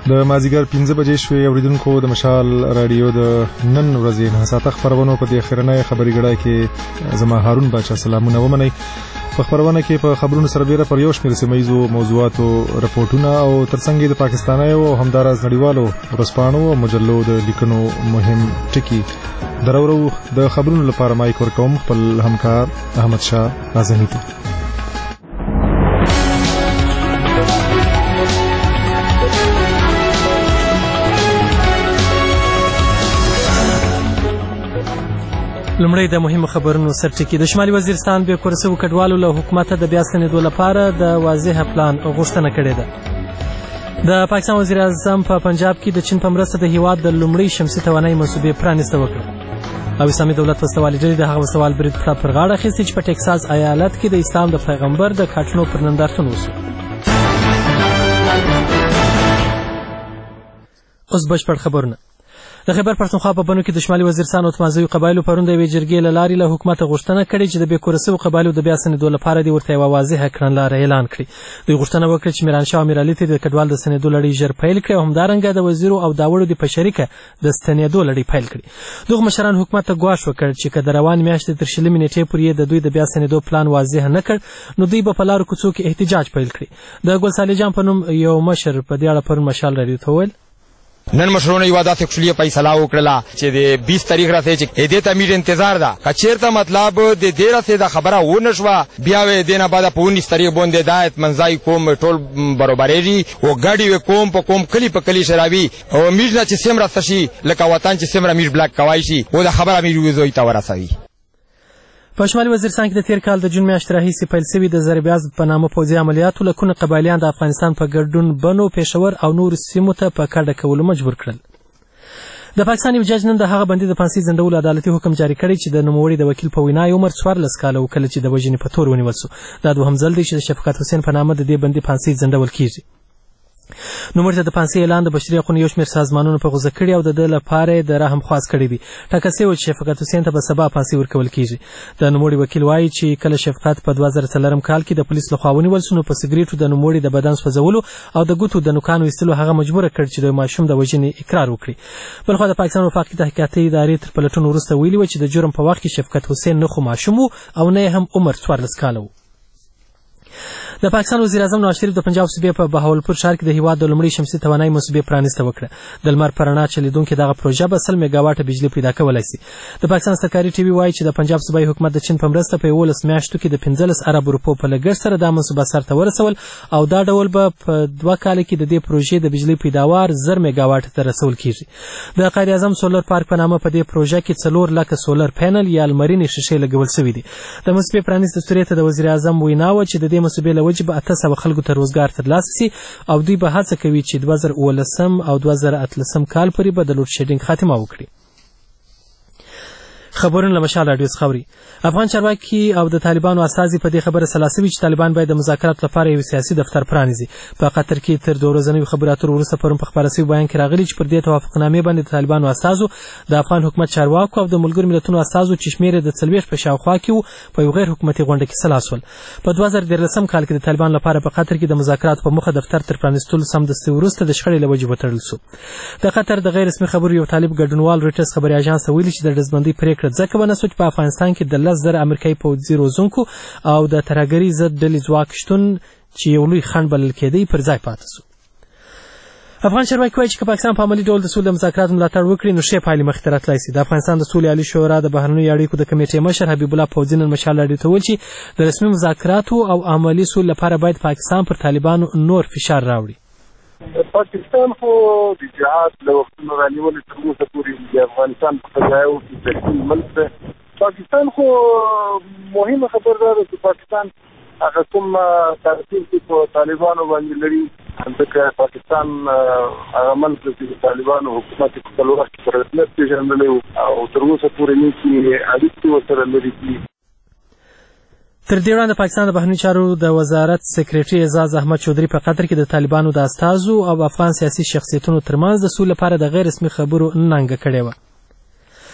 د مازیګر 15 بجې شوې. اوریدونکو د مشال رادیو د نن ورځې 9 ساعته خبرونه په دې اخرنۍ خبري غړای کې زما هارون باچا سلامونه ومنئ. په خبرونه کې په خبرونو سره ډیره پر یو شمېر سیمه ییزو موضوعاتو رپورټونه او ترڅنګ د پاکستانیو او همداراز نړیوالو ورځپاڼو او مجلو د لیکنو مهم ټکي درورو. د خبرونو لپاره مایک ورکوم خپل همکار احمد شاه اعظمي ته. لومړی د مهمو خبرونو سرټکي. د شمالي وزیرستان بې کور شوو کډوالو له حکومته د بیا ستنېدو لپاره د واضح پلان غوښتنه کړې ده. د پاکستان وزیر اعظم په پنجاب کې د چین په مرسته د هیواد د لومړۍ شمسي توانایي منصوبې پرانیسته وکړه او اسلامي دولت وسوالې ډلې د هغه وسوال برید پر غاړه اخیستې چې په ټکساس ایالت کې د اسلام د پیغمبر د کاټلو پر نندارتون وشو. اوس بشپړ خبرونه. د خیبر پښتونخوا په بنو کې د شمالي وزیرستان او تمازوي قبایلو پرون د یوې جرګې له لارې له حکومته غوښتنه کړې چې د بې کوره شوو قبایلو د بیا ستنېدو لپاره دې ورته یوه واضحه کړنلاره اعلان کړي. دوی غوښتنه وکړه چې میرانشاه او میرعلي ته د کډوالو د ستنېدو لړۍ ژر پیل کړي او همدارنګه د وزیرو او داوړو د په شریکه د ستنېدو لړۍ پیل کړي. دغه مشران حکومت ته ګواښ وکړ چې که د روانې میاشتې تر 20 نیټې پورې د دوی د بیا ستنېدو پلان واضح نه کړ نو دوی به په لارو کوڅو کې احتجاج پیل کړي. د ګل صالح جان په نوم یو مشر په دې اړه پرون مشال راډیو ته وویل نن مشرونه یو داسې کښلي فیصله وکړله چې د 20 تاریخ راځي چې دې ته میډ انتظار ده که چېرته مطلب د دې راځي د خبره ونه شوه بیا وې دې نه بعد په 19 تاریخ باندې دا اطمنځای کوم ټول برابرېږي او ګاډي کوم په کوم کلی په کلی شرابي او میډ نه چې سیمره شي لکه وطن چې سیمره میډ بلاک کوي شي او د خبره میډ وزوي ته ورسوي. په شمالي وزیرستان کې د تیر کال د جون میاشتې راهیسې پیل شوي د ضربیاز په نامه پوځي عملیاتو لکونه قبایلیان د افغانستان په ګډون بنو، پېښور او نورو سیمو ته په کډه کولو مجبور کړل. د پاکستان یو جج نن د هغه بندي د پانسۍ ځنډولو عدالتي حکم جاري کړی چې د نوموړي د وکیل په وینا عمر 14 کاله و کله چې د وژنې په تور ونیول شو. دا دوهم ځل دی چې د شفقت حسین په نامه د دې بندي پانسۍ ځنډول کیږي. نوموړي ته د پانسۍ اعلان د بشري حقونو یو شمېر سازمانونو په غوڅه کړي او د ده لپاره د رحم خواست کړی دی. ټاکل شوی چې شفقت حسین ته به سبا پانسۍ ورکول کیږي. د نوموړي وکیل وایي چې کله شفقت په 2004 کال کې د پولیس لخوا ونیول شو نو په سګریټو د نوموړي د بدن سوځولو او د ګوتو د نوکانو ایستلو هغه مجبوره کړ چې د ماشوم د وژنې اقرار وکړي. بلخوا د پاکستان وفاقي تحقیقاتي ادارې تر پلټونو وروسته ویلي و چې د جرم په وخت کې شفقت حسین نه خو ماشوم او نه هم عمر 14 کاله و. د پاکستان وزیر اعظم نواز شریف د پنجاب صوبې په بهاولپور ښار کې د هیواد د لومړۍ شمسي توانایي منصوبې پرانیسته وکړه. د لمر په رڼا چلیدونکې دغه پروژه به 100 میګاواټه بجلي پیدا کولی شي. د پاکستان سرکاري ټي وي وایي چې د پنجاب صوبایي حکومت د چین په مرسته په 11 میاشتو کې د 15 ارب روپو په لګښت سره دا منصوبه سرته ورسول او دا ډول به په 2 کال کې د دې پروژې د بجلي پیداوار 1000 میګاواټ ته رسول کیږي. د قائد اعظم سولر پارک په نامه په دې پروژه کې 4 لکه سولر پینل یا لمرینې شیشې لګول شوي دي. د منصوبې پرانیستو سورې ته د وزیر اعظم وینا وه چې د دې منصوبې له وجې به 800 خلکو ته روزګار ترلاسه شي او دوی به هڅه کوي چې 2019 او 2018 کال پورې به د لوډ شیډینګ خاتمه وکړي. خبرونه له مشال راډیو څخه اوري. افغان چارواکي او د طالبانو استازي په دې خبره سلا شوي چې طالبان باید د مذاکراتو لپاره یو سیاسي دفتر پرانیزي. په قطر کې تر 2 ورځنیو خبرو اترو وروسته پرون په خپاره شوي بیان کې راغلي چې پر دې توافقنامې باندې د طالبانو استازو، د افغان حکومت چارواکو او د ملګرو ملتونو استازو چې شمېر د 40 په شاوخوا کې وو په یو غیر حکومتي غونډه کې سلا شول. په 2013 کال کې د طالبان لپاره په قطر کې د مذاکراتو په موخه دفتر تر پرانیستلو سمدستي وروسته د شخړې له وجې وتړل شو. د قطر د غیر رسمي خبرو یو طالب ګډونوال رویټرز خبري اژانس ته ویلي چې د ډزبندۍ پرېکړه ځکه ونه شوه چې په افغانستان کې د 10,000 امریکایي پوځي روزونکو او د ترهګرۍ ضد ډلې ځواک شتون چې یو لوی خنډ بلل کېدی پر ځای پاتې شو. افغان چارواکي وایي چې که پاکستان په عملي ډول د سولې د مذاکراتو ملاتړ وکړي نو ښې پایلې مخې ته راتلی شي. د افغانستان د سولې عالي شورا د بهرنیو اړیکو د کمیټې مشر حبیب الله فوزي نن مشال راډیو ته وویل چې د رسمي مذاکراتو او عملي سولې لپاره باید پاکستان پر طالبانو نور فشار راوړي. پاکستان خو د جهاد له وختونو رانیولې تر اوسه پورې د افغانستان په فضایو کې تشکیل ملک ده. پاکستان خو مهمه خبر ده چې پاکستان هغه کوم تاثیر چې په طالبانو باندې لري ځکه پاکستان هغه ملک چې د طالبانو حکومت په خپل وخت کې پر رسمیت پېژندلی او تر اوسه پورې نیکې اړیکې ورسره لري. تر دې وړاندې پاکستان د بهرنیو چارو د وزارت سکریټري اعزاز احمد چودري په قطر کې د طالبانو د استازو او افغان سیاسي شخصیتونو ترمنځ د سولې لپاره د غیر رسمي خبرو ننګه کړې وه.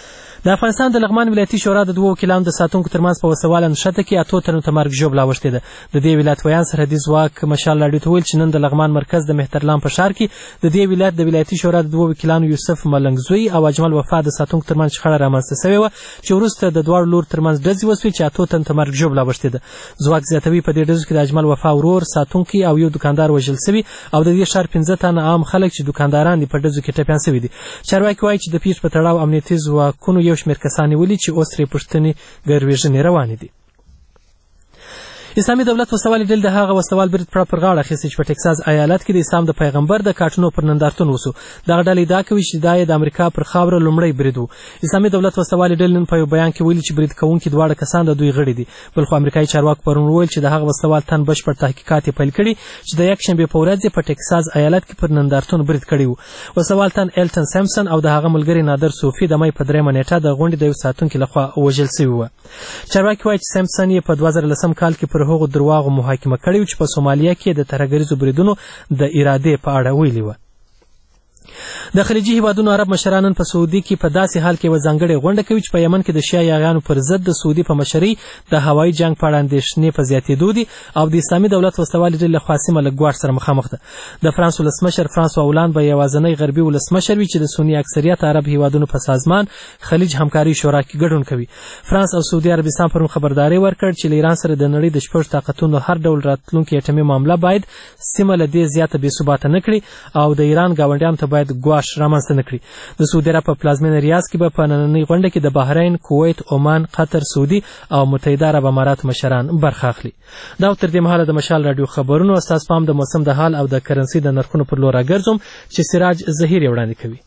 د افغانستان د لغمان ولایتي شورا د دوه وکیلانو د ساتونکو ترمنځ په وسواله نښته کې 8 تنو ته مرګ ژوبله اوښتې ده. د دې ولایت ویان سرحدي ځواک مشال راډیو ته ویل چې نن د لغمان مرکز د مهترلام په ښار کې د دې ولایت د ولایتي شورا د دوه وکیلانو یوسف ملنګزوی او اجمل وفا د ساتونکو ترمنځ شخړه رامنځته شوې وه چې وروسته د دواړو لورو ترمنځ ډزې وسوې چې 8 تنو ته مرګ ژوبله اوښتې ده. ځواک زیاتوي په دې ډزو کې د اجمل وفا ورور، ساتونکي او یو دکاندار وژل شوي او د دې ښار 15 تنه عام خلک چې دکانداران دي په ډزو کې ټپیان شوي دي. چارواکي وایي چې د پیښې په تړاو امنیتي ځواکونو یو شمېر کسان نیولي چې اوس ترې پوښتنې ګروېږنې روانې دي. اسلامي دولت وسوالې ډلې د هغه وسوال برید پر غاړه اخیستی چې په ټکساس ایالت کې د اسلام د پیغمبر د کاټونو پر نندارتون وسو. دغه ډلې ادعا کوي چې دا یې د امریکا پر خاوره لومړی برید و. اسلامي دولت وسوالې ډلې نن په یو بیان کې ویلي چې برید کوونکي دواړه کسان د دوی غړي دي. بل خو امریکایي چارواکو پرون وویل چې د هغه وسوال تن بشپړ تحقیقات یې پیل کړي چې د یکشنبې په ورځ په ټکساس ایالت کې پر نندارتون برید کړی و. وسوال تن ایلټن سیمپسن او د هغه ملګری نادر صوفي د مې په 3 نیټه د غونډې د یو ساتونکي لخوا وژل شوي وو. چارواکي وایي چې سیمپسن یې په 2010 کال کې پر هغو درواغو محاکمه کړی و چې په سومالیا کې د ترهګریزو بریدونو د ارادې په اړه ویلي وه. د خلیجي هیوادونو عرب مشران نن په سعودي کې په داسې حال کې یوه ځانګړې غونډه کوي چې په یمن کې د شیعه یاغیانو پر ضد د سعودي په مشرۍ د هوایي جنګ په اړه اندېښنې په زیاتېدو دي او د اسلامي دولت وسوالې ډلې لخوا سیمه له ګواښ سره مخامخ ده. د فرانس ولسمشر فرانسوا هولانډ به یوازینی غربي ولسمشر وي چې د سني اکثریت عرب هیوادونو په سازمان خلیج همکاري شورا کې ګډون کوي. فرانس او سعودي عربستان پرون خبرداری ورکړ چې له ایران سره د نړۍ د 6 طاقتونو هر ډول راتلونکي اټومي معامله باید سیمه له دې زیاته بې ثباته نه کړي او د ایران ګاونډیانو ته باید ګواښ رامنځته نه کړي. د سعودي عرب په پلازمینه ریاض کې به په نننۍ غونډه کې د بحرین، کویت، عمان، قطر، سعودي او متحده عرب امارات مشران برخه اخلي. دا تر دې مهاله د مشال راډیو خبرونو استاد پام د موسم د حال او د کرنسي د نرخونو پر لور راګرځوم چې سراج ظهیر وړاندې کوي.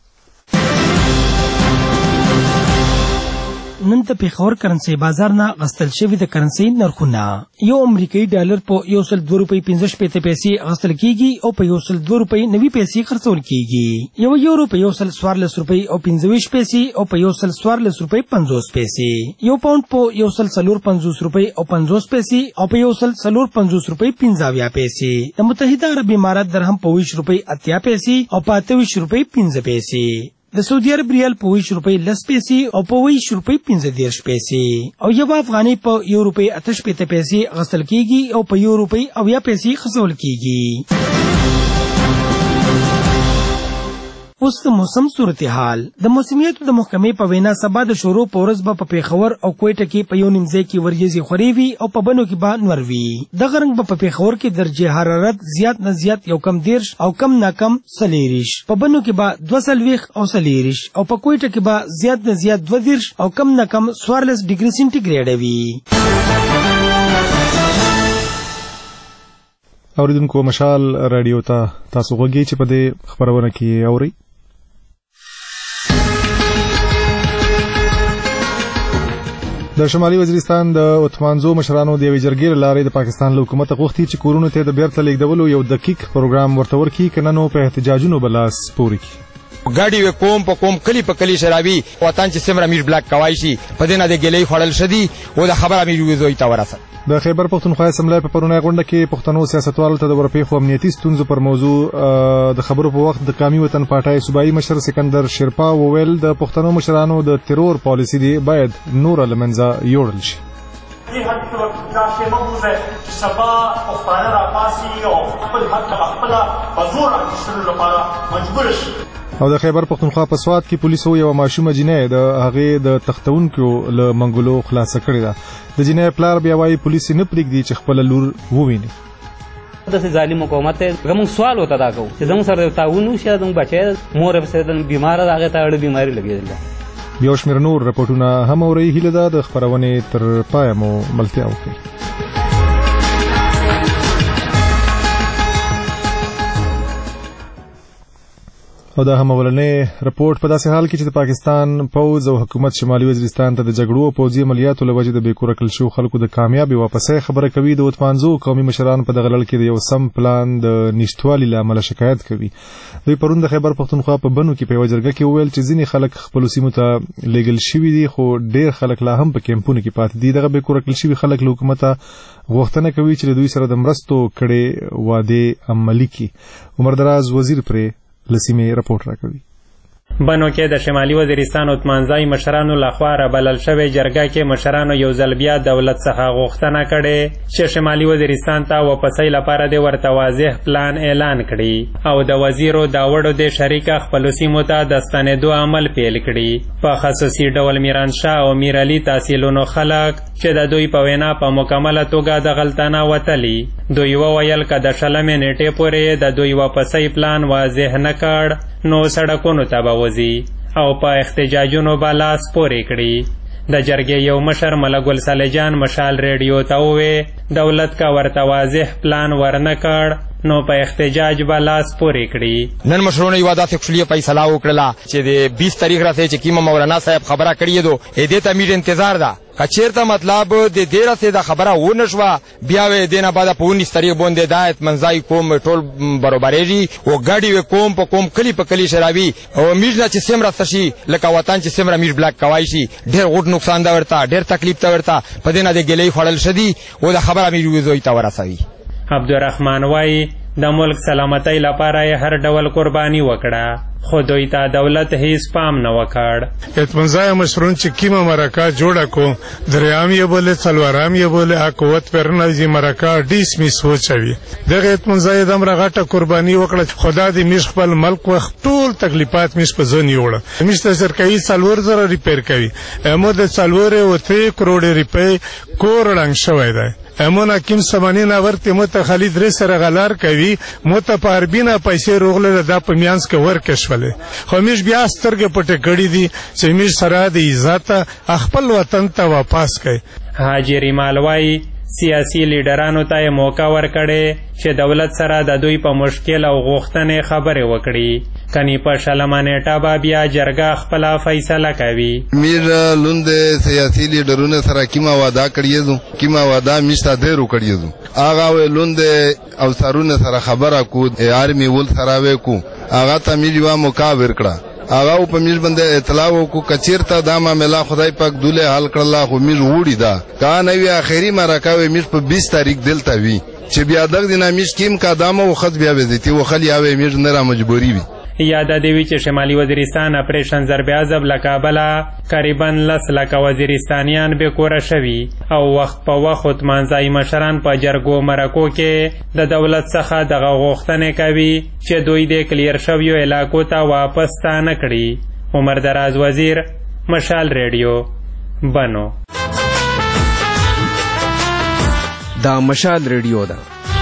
نن د پیښور کرنسي بازار نه غستل شوی د کرنسي نرخونه. یو امریکایي ډالر په 102.15 پیسې غستل کیږي او په 102.90 پیسې خرڅول کیږي. یو یورو په 114.50 پیسې او په 114.50 پیسې. یو پاوند په 145.50 پیسې او په 145.50 پیسې. د متحده عرب امارات درهم په 20.80 پیسې او په 28.15 پیسې. د سعودي عرب ریال په 20.10 پیسې او په 20.15 پیسې او یو افغاني په 1.88 پیسې غسل کیږي او په 1.80 پیسې خرڅول کیږي. اوس د موسم صورتحال. د موسمیاتو د محکمې په وینا سبا د شروع په ورځ به په پیښور او کوټه کې په یو نیمځای کې وریځې خورې وي او په بنو کې به نور وي. دغه رنګ به په پیښور کې درجه حرارت زیات نه زیات یو کم 10 او کم نه کم 40، په بنو کې به 22 او 40 او په کوټه کې به زیات نه زیات 22 او کم نه کم 14 ډیګري سنټیګریډ وي. اوریدونکو مشال راډیو ته تاسو غوږی چې په دې خبرونه کې اوري. د شمالي وزیرستان د اتمانزو مشرانو د یوې جرګې له لارې د پاکستان له حکومت غوښتي چې کورونو ته د بیرته لیږدولو یو دقیق پروګرام ورته ورکړي که نه نو په احتجاجونو به لاس پورې کړي. ګاډي و کوم په کوم کلی په کلی شرابي وطن چې سمره میر بلاک کوای شي په دې نه د ګلې خړل شدي او د خبره مې وزوي تا ورسه. د خیبر پختونخوا اسمبلی په پرونی غونډه کې پښتنو سیاستوالو ته د ورپېښو امنیتي ستونزو پر موضوع د خبرو په وخت د قومي وطن پارټۍ صوبایي مشر سکندر شیرپا وویل د پښتنو مشرانو د ترور پالیسي دی باید نور له منځه یوړل شي. دې حد ته دا شی مه بوځئ چې سبا پښتانه راپاڅي او خپل حق ته خپله په زور اخیستلو لپاره مجبور شي. او د خیبر پختونخوا په سوات کې پولیسو یو ماشومه جنۍ د هغې د تختونکو له منګولو خلاصه کړې ده. د جنۍ پلار بیا وایي پولیس نه پرېږدي چې خپله لور وویني. داسې ظالم حکومت دی. زموږ سوال ورته دا کوو چې زموږ سره تعاون وشي، زموږ بچی مور یې بیماره ده، هغې ته اړه بیماري لګېدلې. یو شمېر نور رپورټونه هم اورئ. هیله ده د خپرونې تر پایه مو ملتیا وکړئ. او دا هم اولنی رپورټ په داسې حال کې چې د پاکستان پوځ او حکومت شمالي وزیرستان ته د جګړو او پوځي عملیاتو له وجې د بېکوره کړل شوو خلکو د کامیابې واپسۍ خبره کوي. د اتمانزو قومي مشران په دغه لړ کې د یو سم پلان د نشتوالي له امله شکایت کوي. دوی پرون د خیبر پختونخوا په بنو کې په یوه جرګه کې وویل چې ځینې خلک خپلو سیمو ته لیږل شوي دي خو ډېر خلک لا هم په کیمپونو کې پاتې دي. دغه بېکوره کړل شوي خلک له حکومته غوښتنه کوي چې له دوی سره د مرستو کړې وعدې عملي کړي. عمر دراز وزیر پرې له سیمې رپورټ راکوي. بنو کې د شمالي وزیرستان عثمانزای مشرانو لخوا رابلل شوې جرګه کې مشرانو یو ځل بیا دولت څخه غوښتنه کړې چې شمالي وزیرستان ته واپسۍ لپاره د ورته واضح پلان اعلان کړي او د وزیرو داوړو د شریکه خپلو سیمو ته د ستنېدو عمل پیل کړي. په خصوصي ډول میرانشاه او میرعلي تحصیلونو خلک چې د دوی په وینا په مکمله توګه د غلطانه وتلي. دوی وویل که د 20 نیټې پورې د دوی واپسۍ پلان واضح نه کړ نو سړکونو ته به وځي او په احتجاجونو به لاس پورې کړي. د جرګې یو مشر مله ګل صالح جان مشال ریډیو ته ووې دولت که ورته واضح پلان ورنه کړ نو په احتجاج به لاس پورې کړي. نن مشرونو یوه داسې خوشلي فیصله وکړله چې د 20 تاریخ راځي چې کیمه مولانا صاحب خبره کړې دو دې ته میډ انتظار ده که چېرته مطلب د دې راسې د خبره ونه شوه بیا وې دې نه بعده په 19 تاریخ باندې دا اطمنځای کوم ټول برابرېږي او ګاډي وې کوم په کوم کلي په کلي شرابي او میډ نه چې سیمره څه شي لکه وطن چې سیمره میډ بلاک کوای شي ډېر غوټ نقصان ده ورته ډېر تکلیف ته ورته په دې نه د ګیلۍ خوړل شدي او د خبره میډ زوی ته ورسوي. عبدالرحمن وایي د ملک سلامتۍ لپاره یې هر ډول قرباني وکړه خو دوی ته دولت هیڅ پام نه وکړ. اطمنځای مشرون چې کیمه مرکه جوړه کو دریام یې بولې څلورام یې بولې قوت پرنځي مرکه ډیس میس وچوي دغه اطمنځای دمره غټه قرباني وکړه خدا دې میش خپل ملک وخت ټول تکلیفات میش په ځون یوړه میش ته سرکایي 4000 ریپیر کوي امو د 4.3 کروڑ روپۍ کور ړنګ شوی دی. امون حکیم سمانین ورته مت خالد رې سره غلار کوي مت په اربینه پیسې روغله د په میانس کې ورکښولې خو میش بیا سترګې پټې کړې دي چې میش سره د عزت خپل وطن ته واپس کوي. حاجی ریمال وایي سیاسي لیډرانو ته موقع ورکړي چې دولت سره د دوی په مشکل او غوښتنې خبرې وکړي کني په 20 نیټه به بیا جرګه خپله فیصله کوي. میر لوند سیاسي لیډرونو سره کیمه واده کړی دو کیمه واده میشته ډیرو کړی دو هغه لوند او سرونه سره خبره کو آرمی ول سره وکړو هغه ته میډیا موقع ورکړه هغه په میز باندې اطلاع وکړو کچیرته دا معاملې خدای پاک دوله حل کړله خو میز وړي دا کا نه وی اخیری مرکه میز په 20 تاریخ دلته وی چې بیا دغه دینه میز کیم قدمه او خط بیا وزيتي او خلی اوی میز نه را مجبوری وی. یاد دی چې شمالي وزیرستان اپریشن ضرب عذاب لکابله قریبا 10 لک وزیرستانیان به کوره شوي او وخت په وخت عثمانزای مشران په جرګو مرکو کې د دولت څخه دغه غوښتنې کوي چې دوی د کلیر شویو علاقو ته واپس ستانه کړي. عمر دراز وزیر مشال ریډیو بنو. دا مشال ریډیو ده.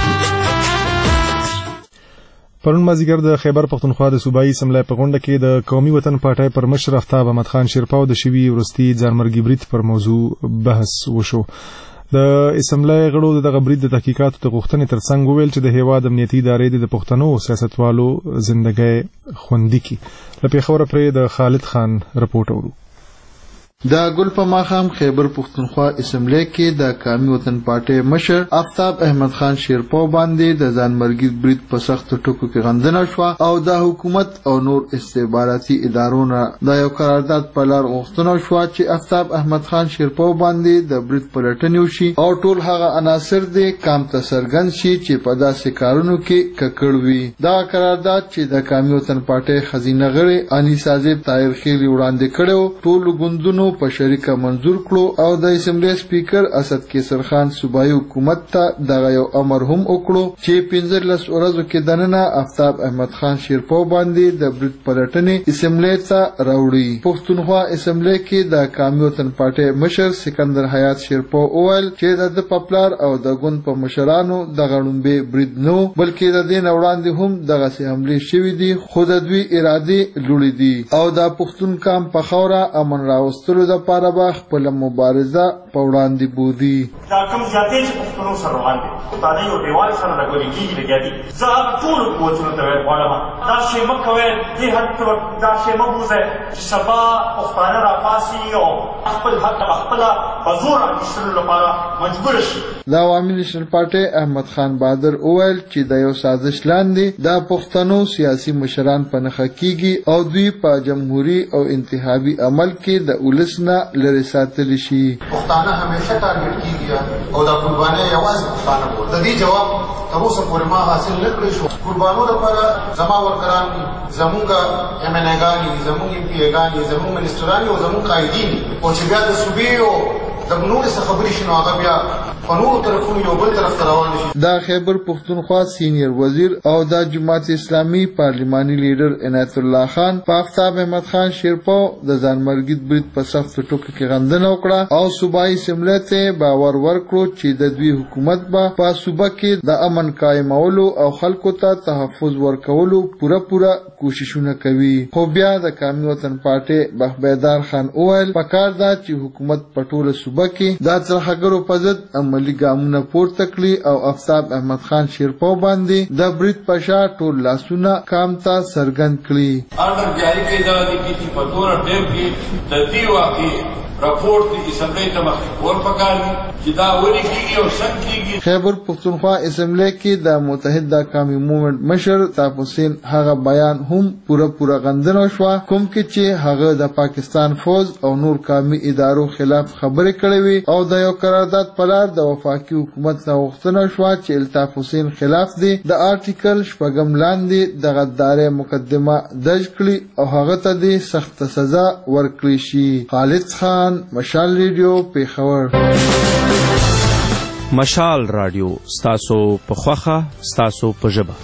پرون مازیګر د خیبر پختونخوا د صوبایي اسمبلی په غونډه کې د قومي وطن پارټۍ پر مشر افتاب احمد خان شیرپاو د شوي وروستي ځانمرګي برید پر موضوع بحث وشو. د اسمبلی غړو دغه برید د تحقیقاتو د غوښتنې ترڅنګ وویل چې د هیواد امنیتي ادارې د پښتنو سیاستوالو زندګۍ خوندي کړي. له پېښوره پرې د خالد خان رپورټ اورو. د ګل په ماښام خیبر پختونخوا اسمبلی کې د قومي وطن پارټۍ مشر افتاب احمد خان شیرپاو باندې د ځانمرګي برید په سختو ټکو کې غندنه شوه او د حکومت او نور استخباراتي ادارو نه د یو قرارداد په لار غوښتنه شوه چې افتاب احمد خان شیرپاو باندې د برید پلټنې وشي او ټول هغه عناصر دې کام ته څرګند شي چې په داسې کارونو کې ککړ وي. دغه قرارداد چې د قومي وطن پارټۍ خزینه غړي انیسا زیب طاهر خیلی وړاندې کړی ټولو ګوندونو په شریکه منظور کړو او د اسمبلی سپیکر اسد کیسر خان صوبایي حکومت ته دغه یو امر هم وکړو چې 15 ورځو کې دننه افتاب احمد خان شیرپاو باندې د برید پلټنې اسمبلی ته راوړي. پښتونخوا اسمبلی کې د قومي وطن پارټۍ مشر سکندر حیات شیرپاو وویل چې د پپلار او د ګوند په مشرانو د غړومبې برید نو بلکې د دې وړاندې هم دغه حملې شوې دي خو د دوی ارادې لوړې دي او د پښتون قام په خوره امن راوستلو د پاره به خپل مبارزه په وړاندې بودي. دا کوم زیاتې چې پښتنو سره روان دي دا نه یو دیوال سره لګولې کېږي لګیا دي زه هغه ټولو قوتونو ته غواړم دا شی مه کوئ دې حد دا شی مه بوځئ چې سبا پښتانه راپاڅي او خپل حق خپله په زور اخیستلو لپاره مجبور شي. د عوامي نېشنل پارټۍ احمد خان بهادر وویل چې د یو سازش لاندې د پښتنو سیاسي مشران په نښه کېږي او دوی په جمهوري او انتخابي عمل کې د ولس نه لرې ساتلی شي. پښتانه همیشه ټارګټ کیږي او دا قرباني یوازې پښتانه وو. د دې جواب تر اوسه پورې ما حاصل نه کړی شو. قربانو لپاره زما ورکران زمونږ MNA-ګانې زمونږ MP-ګانې زمونږ منسټرانې او زمونږ قایدین او چې بیا د صوبې او د نورې څه خبرې شي نو هغه بیا په نورو طرفونو یو بل طرف ته روان شي. دا خیبر پښتونخوا سینیئر وزیر او د جماعت اسلامي پارلیماني لیډر عنایت الله خان په آفتاب احمد خان شیرپو د ځانمرګي برید په سخت ټکو کې غندنه وکړه او صوبایي اسمبلی ته باور ورکړو چې د دوی حکومت به په صوبه کې د امن قائمولو او خلکو ته تحفظ ورکولو پوره کوششونه کوي. خو بیا د قومي وطن پارټي بهبیدار خان وویل پکار دا چې حکومت په ټوله صوبه کې د ترهګرو په ضد عملي ګامونه پورته کړي او آفتاب احمد خان شیرپو باندې د برید په شا ټول لاسونه کام ته څرګند کړي. آرډر جاری کړی دا د کیسې په تور ټیم کې د دې واقعي راپورټ د اسمبلی ته ورپکار چې دا ولې کېږي او څنګه کېږي. خیبر پښتونخوا اسمبلی کې د متحده قومي موومنټ مشر طاف حسین هغه بیان هم پوره غندنه شوه کوم کې چې هغه د پاکستان فوج او نور قومي ادارو خلاف خبرې کړې وي او د یو قرارداد په لار د وفاقي حکومت نه غوښتنه شوه چې الطاف حسین خلاف دی د آرټیکل 6 لاندې د غدارۍ مقدمه درج کړي او هغه ته د سخت سزا ورکړي شي. خالد خان، مشال ریډیو، پیښور. مشال رادیو ستاسو په خوخه ستاسو په ژبه.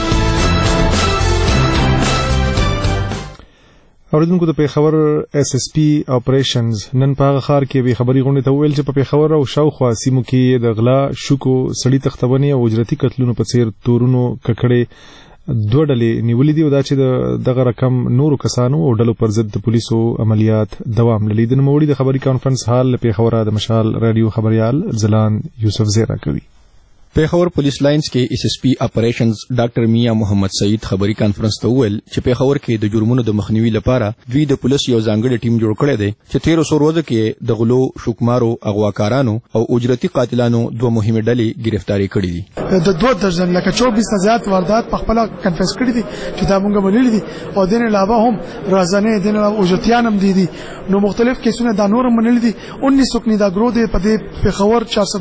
اوریدونکو د پیښور SSP اپریشنز نن په هغه ښار کې به خبري غونډه ته ویل چې په پیښور او شاوخوا سیمو کې د غلا، شوکو، سړی تختونې او اجرتي قتلونو په څیر تورونو ککړې دوه ډلې نیولې دي او دا چې دغه رقم نورو کسانو او ډلو پر ضد د پولیسو عملیات دوام لري. د نوموړي د خبري کانفرنس حال له پیښور د مشال رادیو خبريال زلان یوسف زیرا کوي. پیښور پولیس لاینز کې SSP اپریشنز ډاکټر میا محمد سعید خبري کانفرنس ته وویل چې پیښور کې د جرمونو د مخنیوي لپاره دوی د پولیس یو ځانګړی ټیم جوړ کړی دی چې 1300 ورځو کې د غلو، شوکمارو، اغواکارانو او اجرتي قاتلانو دوه مهمه ډلې گرفتاری کړې دي. د 2 درجن لکه 24 نه زیات واردات په خپل کنفیس کړې دي چې دا مونږ بللي دي او دین علاوه هم رازنه دین اجرتيان هم دي نو مختلف کیسونه دا نور منل دي. 19 سکنی دا ګرو دی په پیښور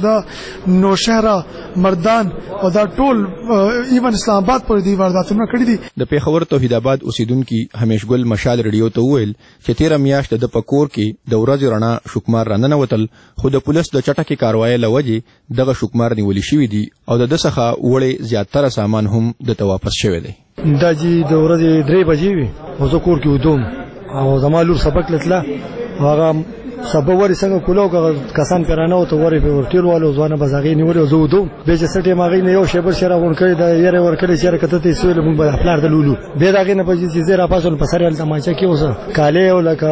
400 نوشهر مردان او دا ټول ایون اسلام آباد پر دی وارداتونه کړی دي. د پیښور توحید آباد اوسیدونکو همیش ګل مشال ریډیو ته وویل چې 13 میاشت د پکور کې د ورځې رڼا شوکمار رانه وتل خو د پولیس د چټکې کاروایی لوجې دغه شوکمار نیول شوی دي او د څخه وړي زیاتره سامان هم د واپس شوی دی. دا چې د ورځې 3 بجې وي او زه کور کې ودوم او زما لور سبق لتله هغه سبا وری څنګه کولو کسان پیرانه او ته وری په ورتیل والو ځوانه بزاغي نیولې زو دوم به چې سټي ماغي نه یو شیبر شره ون کړی دا یې ور کړی چې کته ته سویل مونږ په خپل د لولو به داغه نه پځي چې زیرا پاسول په سره تماچا کې اوسه کاله او لکه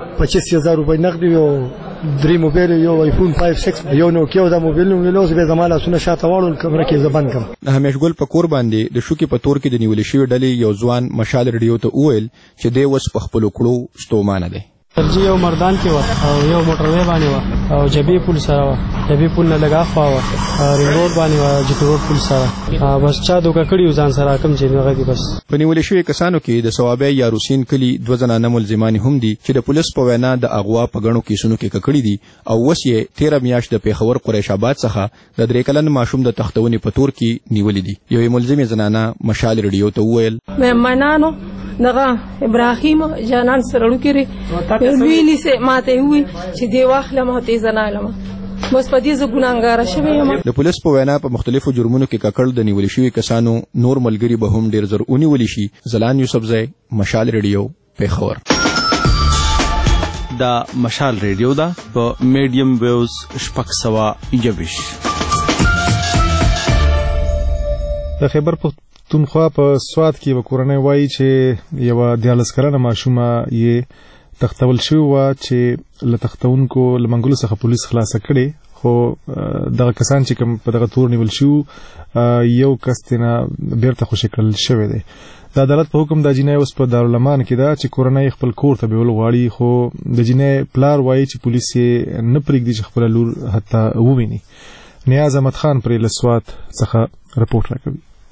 25000 روپۍ نقد یو 3 موبایل یو آیفون 5 6 یو نو کېو دا موبایل نو لوز به زماله سونه شاته واړو کمره کې زبان کم. همیش ګل په کور باندې د شوکي په تور کې د نیول شوی ډلې یو ځوان مشال ریډیو ته وویل چې د وس په خپل کړو ستومانه دی. ترجیح یو مردان کې و او یو موټروي باندې و او جبي پول سره و جبي پول نه لگا خوا و رینګ روډ باندې و جټ روډ پول سره بس چا دوکا کړیو ځان سره کم چې نه غدي بس. په نیول شوی کسانو کې د ثوابه یا روسین کلی 2 زنانه ملزمان هم دي چې د پولیس په وینا د اغوا په غنو کیسونو کې ککړی دي او وسې 13 میاشت د پیښور قریش آباد څخه د 3 کلن ماشوم د تختونې په تور کې نیولې دي. یو ملزم زنانه مشال ریډیو ته وویل مېمنانو دغه ابراهیم جانان سره لوکري ویلی سه ماته وی چې دی واخله ماته زنالم بس په دې ز ګناګار شوی یم. د پولیس په وینا په مختلفو جرمونو کې ککړ د نیول شوی کسانو نور ملګری به هم ډیر زر اونې ولي شي. زلان یوسف زئی، مشال ریډیو، پیښور. دا مشال ریډیو دا په میډیم ویوز 621. د خیبر پښتونخوا په سواد کې وکورنۍ وایي چې یو 14 کلنه ماشومه یې تختول شوی و چې له تختونکو لمنګلو څخه پولیس خلاص کړي خو دغه کسان چې کوم په دغه تور نیول شو یو کس نه بیرته خوشی کړل شوی دی. د عدالت په حکم د جنای اوس په دارالمان کې دا چې کورنۍ خپل کور ته بیول غواړي خو د جنای پلار وایي چې پولیس نه پرېږدي چې خپل لور حتی وویني. نیاز احمد خان پرې له سواد څخه رپورټ راکوي.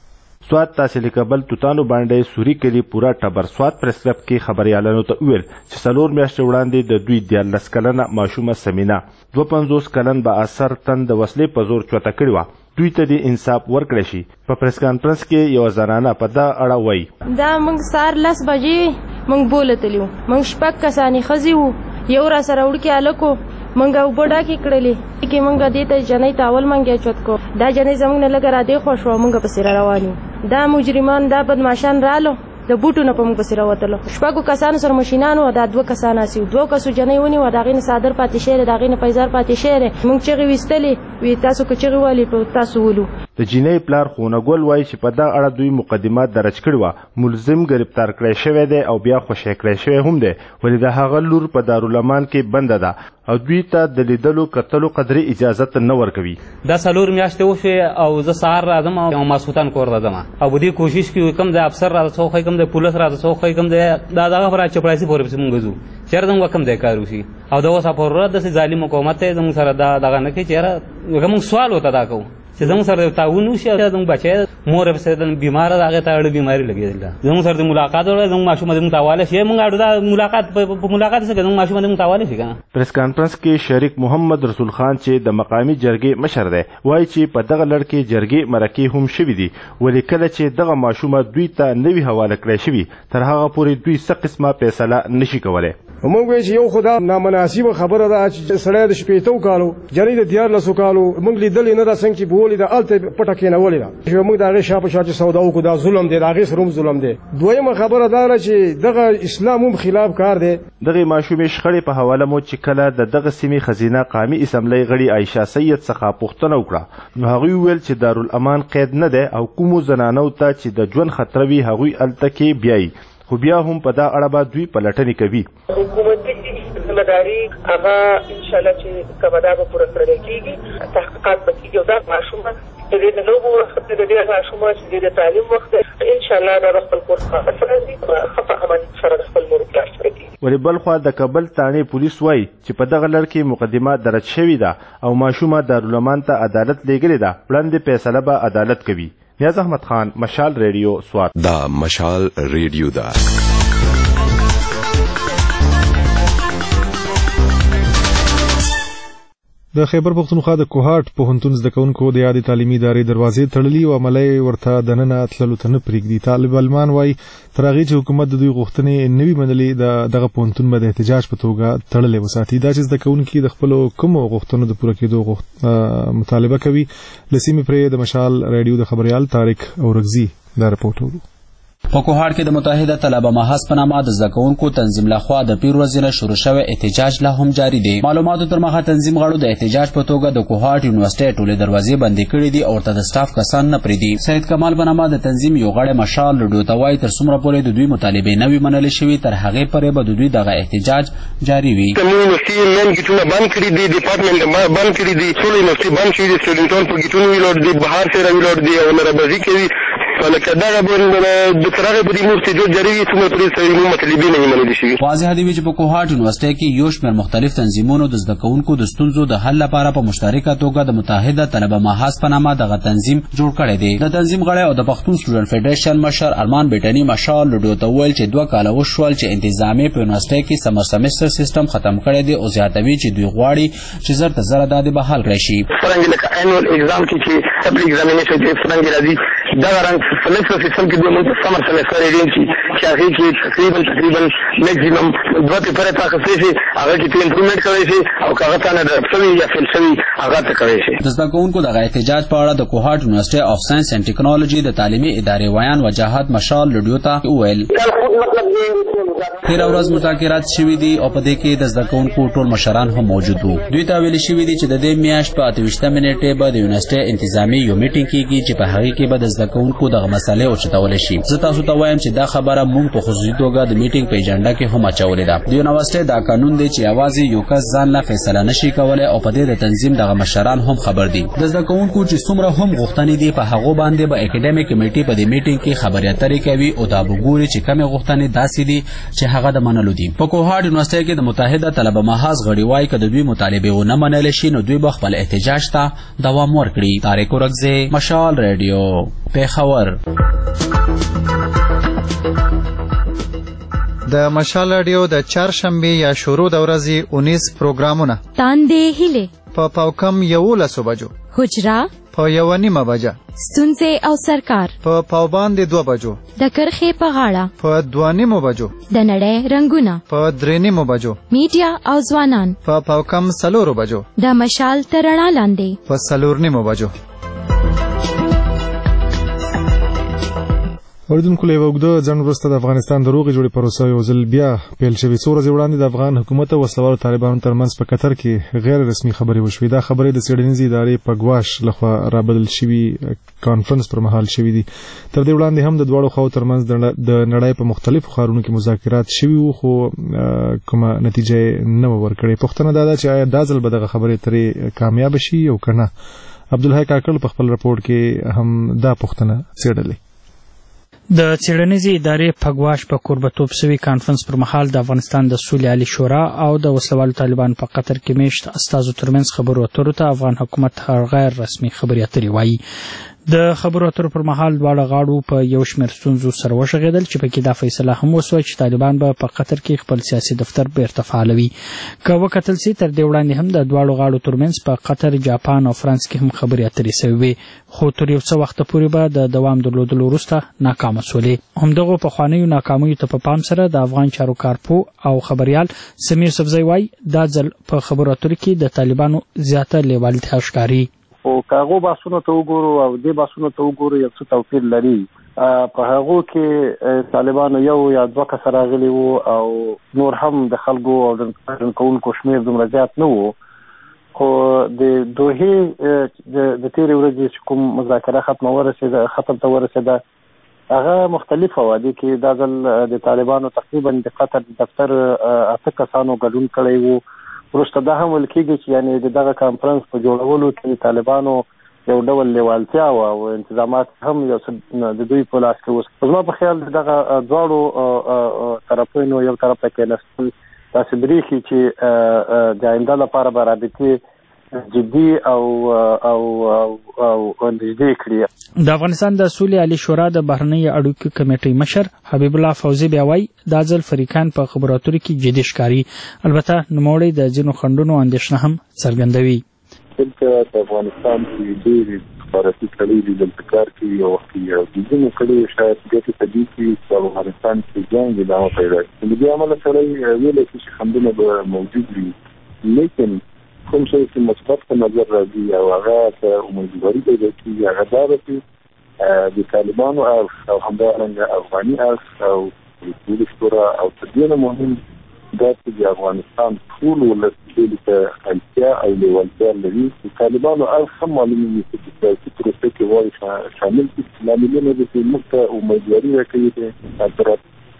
سواد تحصیل کابل توتانو باندې سوري کلی پورا ټبر سواد پریس کلب کې خبريالانو ته ویل چې 4 میاشتې وړاندې د دوی 14 کلنه ماشومه سمینا 52 کلن به اثر تند وسلې په زور چوته کړی و دوی ته د انصاف ورکړی شي په پریس کانفرنس کې یو زنانه په دا اړه وایي دا موږ سار 10 بجې موږ بولتلیو موږ شپږ کسانی خزي وو یو را سره وړکی الکو موږ وبډا کې کړلې کې موږ دې ته جنې تاول منګه چوت کو دا جنې زموږ نه لګرا دې خوش و موږ په سر روانو دا مجرمان دا بدمعشان رالو د بوټو نه په موږ پسې راوتلو شپږو کسانو سره ماشینانو دا 2 کسان اسي 2 کسو جنې ونی و دا غین صادر پاتې شهر دا غین پیزار پاتې شهر موږ چې وستلې وی تاسو کچې والی په تاسو ولو د جینۍ پلار خونګول وایي چې په دا اړه دوی مقدمات درج کړي و ملزم گرفتار کړی شوی دی او بیا خوشی کړی شوی هم دی ولې د هغه لور په دارالمان کې بنده ده او دوی ته د لیدلو کتلو قدرې اجازه نه ورکوي دا 4 میاشتې وشوې او زه سهار راځم او ماسخوتن کور راځم او په دې کوشش کې کوم د افسر راځو کوم د پولیس راځو کوم د دغه پر چپړاسي پورې پسې مونږ ځو چیرته وکم د کار وشي او دا اوس په ورته د ظالم حکومت ته زموږ سره دغه نه کې چیرې کوم سوال وته دا کوم چې زموږ سره تعاون وشي زموږ بچي مور په سره بیمار هغه ته اړه بیماری لګیدل زموږ سره ملاقات وړه زموږ ماشوم د متواله شي موږ اړه دا ملاقات په ملاقات سره زموږ ماشوم د متواله شي کنه پریس کانفرنس کې شریک محمد رسول خان چې د مقامی جرګې مشر دی وایي چې په دغه لړ کې جرګې مرکې هم شوي دي ولې کله چې دغه ماشومه دوی ته نوي حواله کړی شوي تر هغه پورې دوی څه قسمه فیصله نشي کولی موږ وایو چې یو خدا نامناسبه خبره ده چې سړی د شپېتو کالو جنۍ د 14 کالو موږ لیدلې نه ده څنګه چې بولې د الته پټه کېنولې ده چې موږ د هغې شا په شا چې سودا وکړو دا ظلم دی د هغې سره هم ظلم دی دویمه خبره دا ده چې دغه اسلام هم خلاف کار دی دغې ماشومې شخړې په حواله مو چې کله د دغه سیمې خزینه قامي اسمبلی غړي عایشه سید څخه پوښتنه وکړه نو هغوی وویل چې دارالامان قید نه دی او کومو زنانو ته چې د ژوند خطر وي هغوی هلته کې بیایي خو بیا هم په دا اړه به دوی پلټنې کوي حکومتي ذمہداري هغه انشاءالله چې کومه دا به پوره کړل کېږي تحقیقات به کېږي او دا ماشومه د دې لوبو وخت د دې ماشومه چې د تعلیم وخت انشاءالله دا خپل کور څخه راځي خفه امن سره خپل مور کار سره کوي ولې بل خوا د کابل تانې پولیس وایي چې په دغه لړ کې مقدمات درج شوې ده او ماشومه دارالمان ته عدالت لیږلې ده وړاندې فیصله به عدالت کوي نیاز احمد خان مشال ریډیو سوات دا مشال ریډیو دا د خیبر پختونخوا د کوهاټ پوهنتون زده کوونکو د یادې تعلیمي ادارې دروازې تړلي او عملی ورته دننه تللو ته نه پرېږدي طالب علمان وایي تر هغې چې حکومت د دوی غوښتنې نه وي منلې دغه پوهنتون به د احتجاج په توګه تړلی وساتي دا چې زده کوونکي د خپلو کومو غوښتنو د پوره کېدو مطالبه کوي له سیمې پرې د مشال راډیو د خبریال طارق اورکزي دا رپورټ ورو په کوهاټ کې د متحده طلبه محض په نامه د زده کوونکو تنظیم لخوا د پیر ورځې نه شروع شوی احتجاج لا هم جاري دی معلوماتو تر مخه تنظیم غړو د احتجاج په توګه د کوهاټ یونیورسيټي ټولې دروازې بندې کړې دي او ورته د سټاف کسان نه پرېږدي سید کمال په نامه د تنظیم یو غړی مشال لډو ته وایي تر څومره پورې د دوی مطالبې نه وي منلې شوي تر هغې پورې به د دوی دغه احتجاج جاري وي یونیورسيټي مین ګیټونه بند کړي دي ډپارټمنټ بند کړي دي ټول یونیورسيټي بند شوي دي سټوډنټان په ګیټونو ویلوړ دي بهر سره ویلوړ دي او نربازي کوي لکه دغه د تر هغې پورې موږ احتجاج جاري وي څومره پورې صحیح مطالبې نه وي منلې شوي واضحه دي چې په کوهاټ یونیورسيټي کې یو شمېر مختلف تنظیمونو د زده کوونکو د ستونزو د حل لپاره په مشترکه توګه د متحده طلبه محض په نامه دغه تنظیم جوړ کړی دی د تنظیم غړی او د پښتون سټوډنټ فیډریشن مشر ارمان بیټني مشال لډو ته وویل چې 2 کاله وشول چې انتظامي په یونیورسيټي کې سمر سمستر سیستم ختم کړی دی او زیاتوي چې دوی غواړي چې زر ته زر دا بحال کړی شي څنګه لکه انوال ایگزام کې چې سبل ایگزامینیشن کې څنګه راځي دا رنګ سمستر سیستم کې دوی موږ سمر سمستر ایډین چې هغه کې تقریبا میکسیمم 2 پیپر ته اخیستل شي هغه کې امپروومنت کوي شي او هغه ته نه درڅوي یا فیل شوی هغه ته کوي شي د زده کوونکو دغه احتجاج په اړه د کوهاټ یونیورسيټي اف ساينس اینڈ ټیکنالوژي د تعلیمي ادارې ویان وجاهت مشال لډیو ته وویل تیر ورځ مذاکرات شوي دي او په دې کې د زده کوونکو ټول مشران هم موجود وو دوی ته ویل شوي دي چې د دې میاشت په 28 منټې به د یونیورسيټي انتظامی یو میټینګ کیږي چې په هغه کې به د زده کوونکو دغه مسلې اوچتول شي زه تاسو ته وایم چې دا خبره موږ په خصوصي توګه د میټینګ په اجنډا کې هم اچولې ده د یونیورسيټي دا قانون دی چې یوازې یو کس ځان لا فیصله نشي کولای او په دې د تنظیم دغه مشران هم خبر دي د زده کوونکو چې څومره هم غوښتنې دي په هغه باندې به اکیډمیک کمیټي په دې میټینګ کې خبري اترې کوي او دا وګوري چې کومه غوښتنې داسې دي چې هغه د منلو دي. په کوهاټ یونیورسيټي کې د متحده طلبه محاذ غړي وایي که د دوی مطالبه ونه منل شي نو دوی به خپل احتجاج ته دوام ورکړي. طارق ورکزی، مشال ریډیو، پیښور. د مشال رادیو د چهارشنبه یا شروع د ورځې 19 پروګرامونه تاندې هیله په پاوکم 11 بجو، حجرا په 1:30 بجه، ستونزې او سرکار په پاوباندې 2 بجو، د کرخې په غاړه په 2:30 بجو، د نړۍ رنگونه په 3:30 بجو، میډیا او ځوانان په پاوکم 4 بجو، د مشال تر رڼا لاندې په 4:30 بجو. اوریدونکو له وګړو ځن وروسته د افغانستان د روغې جوړې پروسه یو ځل بیا پیل شوې. څو ورځې وړاندې د افغان حکومت او وسلوالو طالبانو ترمنځ په قطر کې غیر رسمي خبرې وشوې. دا خبرې د څېړنیزې ادارې په ګواش لخوا رابلل شوي کانفرنس پر مهال شوې دي. تر دې وړاندې هم د دواړو خواو ترمنځ د نړۍ په مختلفو ښارونو کې مذاکرات شوي وو، خو کومه نتیجه نه ورکړې. پوښتنه دا ده چې آیا دا ځل به دغه خبرې ترې کامیاب شي او که نه. عبدالحی کاکړ په خپل رپورټ کې هم دا پوښتنه څېړلې. د څېړنیزې ادارې په ګواش په کوربتوب سوي کانفرنس پر مهال د افغانستان د سولې عالي شورا او د وسلوالو طالبانو په قطر کې میشت استازو ترمنځ خبرو اترو ته افغان حکومت غیر رسمي خبرې اترې وایي. د خبرو اترو پر مهال دواړه غاړو په یو شمېر ستونزو سره وشغېدل چې پکې دا فیصله هم وسوه چې طالبان به په قطر کې خپل سیاسي دفتر بیرته فعالوي. که وکتل سي تر دې وړاندې هم د دواړو غاړو ترمنځ په قطر، جاپان او فرانس کې هم خبرې اترې سوې وې، خو تر یو څه وخته پورې به د دوام درلودلو وروسته ناکامه سولې. همدغو پخوانیو ناکامیو ته په پام سره د افغان چارو کارپو او خبريال سمیر صفزی وایي دا ځل په خبرو اترو کې د طالبانو زیاته لیوالتیا ښکاري. او کاغو باسونو ته وګورو او دې باسونو ته وګورو یو څه توپیر لري. په هغو کې طالبانو یو یا دوه کسه راغلي وو او نور هم د خلکو او د کوونکو شمېر دومره زیات نه وو. خو د دوحې د تېرې ورځې چې کوم مذاکره ختم ته ورسېده هغه مختلفه وه. دې کې دا ځل د طالبانو تقریبا د قطر دفتر 8 کسانو ګډون کړی وو. وروسته دا هم ویل کېږي چې یعنې د دغه کانفرنس په جوړولو کې د طالبانو یو ډول لیوالتیا وه او انتظامات هم یو څه د دوی په لاس کې اوس. زما په خیال دغه دواړو طرفینو یو طرف ته کېناستل داسې برېښي چې د آینده لپاره به رابطې جدي او نږدې کړي. د افغانستان د سولې عالي شورا د بهرنیو اړیکو کمیټې مشر حبیب الله فوزي بیا وایي دا ځل فریقان په خبرو اترو کې جدي ښکاري. البته نوموړی د ځینو خنډونو اندېښنه هم څرګندوي. دلته د افغانستان کې ډېرې خبراتي کړۍ لیدل پکار کوي او د ځینو کړیو شاید ګټې په دې کې په افغانستان کې جنګ ادامه پیدا کړي. د دې امله سړی ویلی شي چې خنډونه به موجود وي، لیکن کوم شی چې مثبت په نظر راځي او هغه ته امیدواري پیدا کېږي هغه دا ده چې د طالبانو اړخ او همدارنګه افغاني اړخ او د شورا او تر دې نه مهم دا چې د افغانستان ټول ولس دې ته اړتیا او لیوالتیا لري. د طالبانو اړخ هم معلوموي چې سیاسي پروسه کې وایي شامل دي. لاملونه دي چې موږ ته امیدواري راکوي چې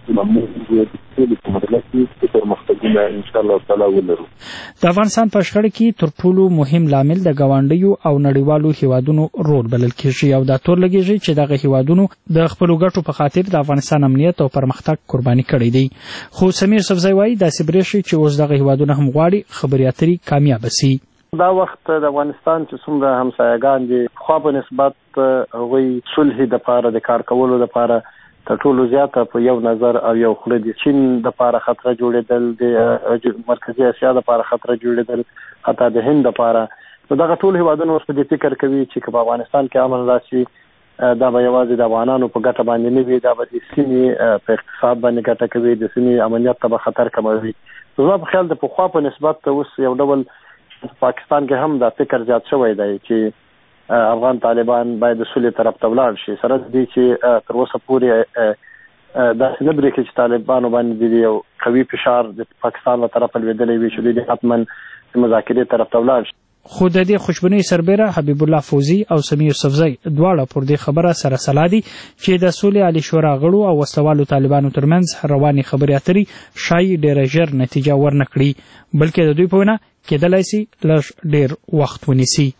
د افغانستان په شخړه کې تر ټولو مهم لامل د ګاونډیو او نړیوالو هیوادونو رول بلل کېږي او دا تور لګېږي چې دغه هیوادونو د خپلو ګټو په خاطر د افغانستان امنیت او پرمختګ قرباني کړی دی. خو سمیر صفزی وایي داسې برېښي چې اوس دغه هیوادونه هم غواړي خبرې اترې کامیابه سي. دا وخت د افغانستان چې څومره همسایګان دي خو په نسبت هغوی صلح دپاره د کار کولو دپاره تر ټولو زیاته په یو نظر او یو خوله د چین دپاره خطره جوړېدل، د مرکزي اسیا دپاره خطره جوړېدل، حتی د هند دپاره. نو دغه ټول هیوادونه اوس په دې فکر کوي چې که په افغانستان کې امن راشي دا به یوازې د افغانانو په ګټه باندې نه وي، دا به د سیمې په اقتصاد باندې ګټه کوي، د سیمې امنیت ته به خطر کموي. زما په خیال د پخوا په نسبت اوس یو ډول پاکستان کې هم دا فکر زیات شوی دی چې افغان طالبان باید د سولې طرف ته ولاړ شي. سره دې چې تر اوسه پورې داسې نه برېښي چې طالبانو باندې د یو قوي فشار د پاکستان له طرفه لوېدلی وي چې دوی حتما د مذاکرې طرف ته ولاړ شي. خو د دې خوشبینۍ سربیره حبیب الله فوزي او سمیر صفزی دواړه پر دې خبره سره سلا دي چې د سولې عالي شورا غړو او وسلوالو طالبانو ترمنځ روانې خبرې اترې شایي ډېره ژر نتیجه ورنه کړي، بلکې د دوی په وینا کېدلی سي لږ ډېر وخت ونیسي.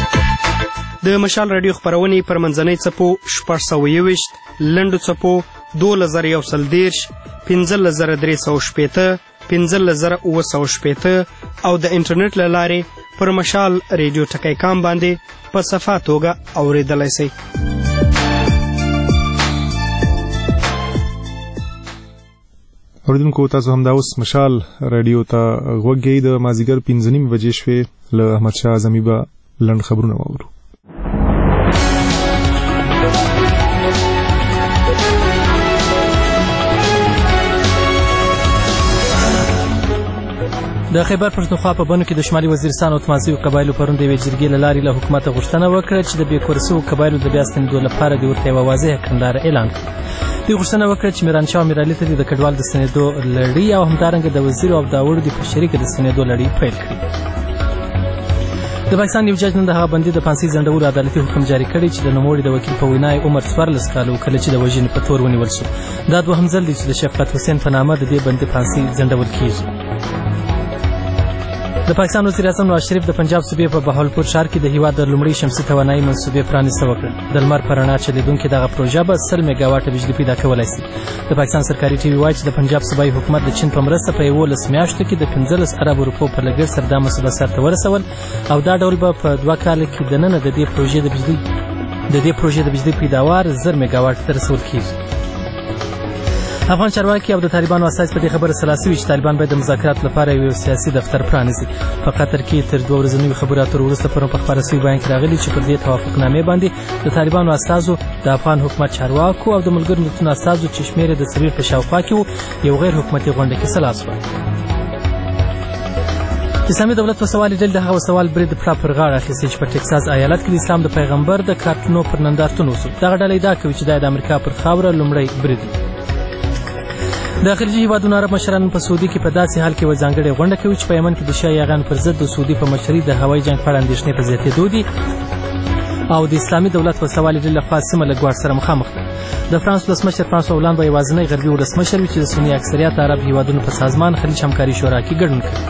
د مشال رادیو خبرونې پر منځنۍ څپو 621 لنډو څپو 12110 15380 15980 او د انټرنیټ له لارې پر مشال ریډیو ټکی کام باندې په صفه توګه اورېدلی شئ. اوریدونکو تاسو هم دا اوس مشال رادیو ته غوږ کړئ. د مازدیګر 5:30 بجې شوې. له احمدشاه اعظمي به لنډ خبرونه واورو. د خیبر پښتونخوا په بنو کې د شمالي وزیرستان او تماسي قبایلو پرون د یوې جرګې له لارې له حکومته غوښتنه وکړه چې د بې کور شوو قبایلو د بیا ستنېدو لپاره د ورته یوه واضحه کړنلاره اعلان کړي. دوی غوښتنه وکړه چې میرانشاه او میرعلي ته د کډوال د ستنېدو لړۍ او همدارنګه د وزیر او داوړ د په شریکه د ستنېدو لړۍ پیل کړي. د پاکستان یو جج نن د هغه بندي د پانسۍ ځنډولو عدالتي حکم جاري کړی چې د نوموړي د وکیل په وینا عمر 14 کاله و کله چې د وژنې په تور ونیول شو. دا دوهم ځل دی چې د شفقت حسین په نامه د دې بندي پانسۍ ځنډول کیږي. د پاکستان وزیر اعظم نواز شریف د پنجاب صوبې په بهاولپور ښار کې د هیواد د لومړۍ شمسي توانایي منصوبې پرانیسته وکړه. د لمر په رڼا چلیدونکې دغه پروژه به 100 میګاواټه بجلي پیدا کولی شي. د پاکستان سرکاري ټي وي وایي چې د پنجاب صوبایي حکومت د چین په مرسته په 11 میاشتو کې د 15 ارب روپو په لګښت سره دا مسوده سرته ورسول او دا ډول به په 2 کال کې دننه د دې پروژې د بجلي پیداوار 1000 میګاواټ ته رسول کیږي. افغان چارواکي او د طالبانو اساس په دې خبره سلاسي وي چې طالبان باید د مذاکرات لپاره یو سیاسي دفتر پرانیزي. په قطر کې تر 2 ورځنیو خبرو اترو وروسته پرون په خپاره شوي بیان کې راغلي چې پر دې توافقنامې باندې د طالبانو استازو د افغان حکومت چارواکو او د ملګرو ملتونو استازو چې شمېر د 3 په شاوخوا کې یو غیر حکومتي غونډه کې سلا شوه. اسلامي دولت وسوالې ډلې د هغه وسوال برید پړه پر غاړه اخیستې چې په ټکساس ایالت کې د اسلام د پیغمبر د کارتونو پر نندارتون وشو. دغه ډله ادعا کوي چې دا د امریکا پر خاوره لومړی برید دی. د خلیجي هیوادونو عرب مشران په سعودي کې په داسې حال کې یوه ځانګړې غونډه کوي چې په یمن کې د شاه یاغیانو پر ضد د سعودي په مشرۍ د هوایي جنګ په اړه اندېښنې په زیاتېدو دي او د اسلامي دولت وسوالې ډلې لخوا سیمه له ګواښ سره مخامخ ده. د فرانس ولسمشر فرانسوا هولانډ به یوازینی غربي ولسمشر وي چې د سني اکثریت عرب هیوادونو په سازمان خلیج همکاري شورا کې ګډون کوي.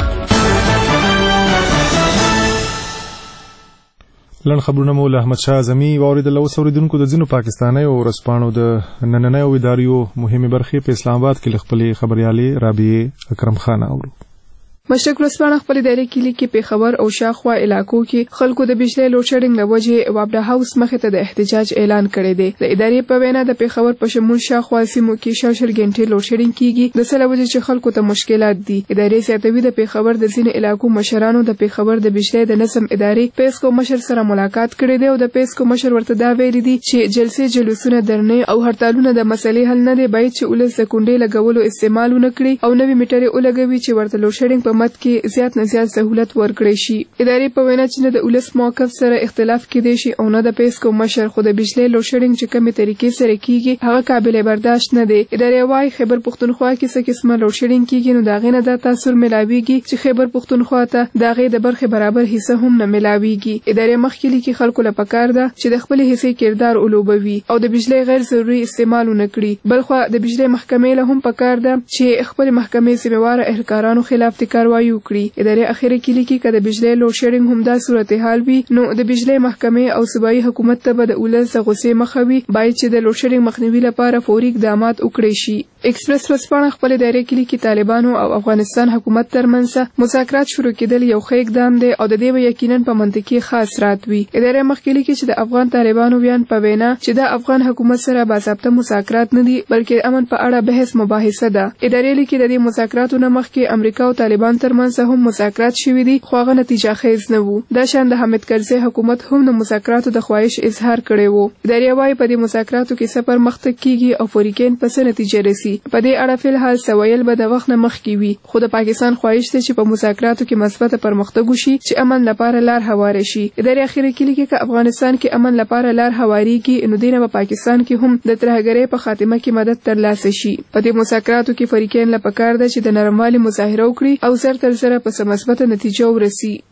لنډ خبرونه مو له احمدشاه اعظمي واورېدل. اوس اوریدونکو د ځینو پاکستانیو ورځپاڼو د نننیو اداریو مهمې برخې په اسلام آباد کې له خپلې خبریالې رابعې اکرم خان اورو. مشرق ورځپاڼه خپل ادارې کې لیکي پېښور او شاوخوا علاقو کې خلکو د بجلی لوډ شیډینګ له وجې وابډا هاوس مخې ته د احتجاج اعلان کړی دی. د ادارې په وینا د پېښور په شمول شاوخوا سیمو کې شل غنټې لوډ شیډینګ کیږي د څه له وجې چې خلکو ته مشکلات دي. ادارې زیاتوي د پېښور د ځینې علاقو مشرانو د پېښور د بجلی د نظم ادارې پیسکو مشر سره ملاقات کړی دی او د پیسکو مشر ورته دا ویلي دي چې جلسې جلوسونه درنې او هړتالونه د مسلې حل نه دی، باید چې ولس د کونډې لګولو استعمال ونه کړي او نوې میټرې ولګوي چې ورته لوډ شیډینګ په مد کې زیات نه زیات سہولت ورکړي شي. ادارې په وینا چې نه د ولس موقف سره اختلاف کېدی شي او نه د پیسکو مشر خو د بجلی لوډ شیډینګ چې کومې طریقې سره کیږي هغه قابل برداشت نه دی. ادارې وايي خیبر پښتونخوا کې څه قسمه لوډ شیډینګ کیږي نو دا غي نه د تاثیر ملاويږي چې خیبر پښتونخوا ته دا غي د برخه برابر حصہ هم نه ملاويږي. ادارې مخکې لیکي خلکو له پکار ده چې د خپل حصے کردار اولوبوي او د بجلی غیر ضروري استعمال نه کړي. بلخو د بجلی محکمې له هم پکار ده چې خپل محکمې سیموار اهلکارانو خلاف کاروایی وکړي. ادارې اخیری کې لیکي چې د بجلی لوډ شیډینګ هم دا صورتحال وي نو د بجلی محکمې او صوبایي حکومت ته به د ولس غوسې مخه وي، باید چې د لوډ شیډینګ مخنیوي لپاره فوري اقدامات وکړي شي. ایکسپریس ورځپاڼه خپل ادارې کې لیکي طالبانو او افغانستان حکومت ترمنځ مذاکرات شروع کېدل یو ښه اقدام دی او د دې به یقینا په منطقي خاص راتوي. ادارې مخکې لیکي چې د افغان طالبانو بیان په وینا چې د افغان حکومت سره باضابطه مذاکرات نه دي بلکې امن په اړه بحث مباحثه ده. ادارې لیکي د دې مذاکراتو نه مخکې امریکا او طالبان ترمنځ هم مذاکرات شوي دي خو هغه نتیجه خیز نه وو. دا شان د حامد کرزي حکومت هم د مذاکراتو د خواهش اظهار کړی وو. ادارې وايي په دې مذاکراتو کې سفر مخته کیږي او فوریکین په څه نتیجه رسي په دې اړه فلحال سویل به د وخت نه مخکې وي، خو د پاکستان خواهش ده چې په مذاکراتو کې مثبت پرمختګ وشي چې امن لپاره لار هواره شي. ادارې اخیری کې لیکي چې افغانستان کې امن لپاره لار هواریږي نو دینه په پاکستان کې هم د ترهګرۍ په خاتمه کې مدد ترلاسه شي. په دې مذاکراتو کې فریقین له پکار ده چې د نرموالي مظاهره وکړي او زر تر زر په مثبت نتیجه ورسي.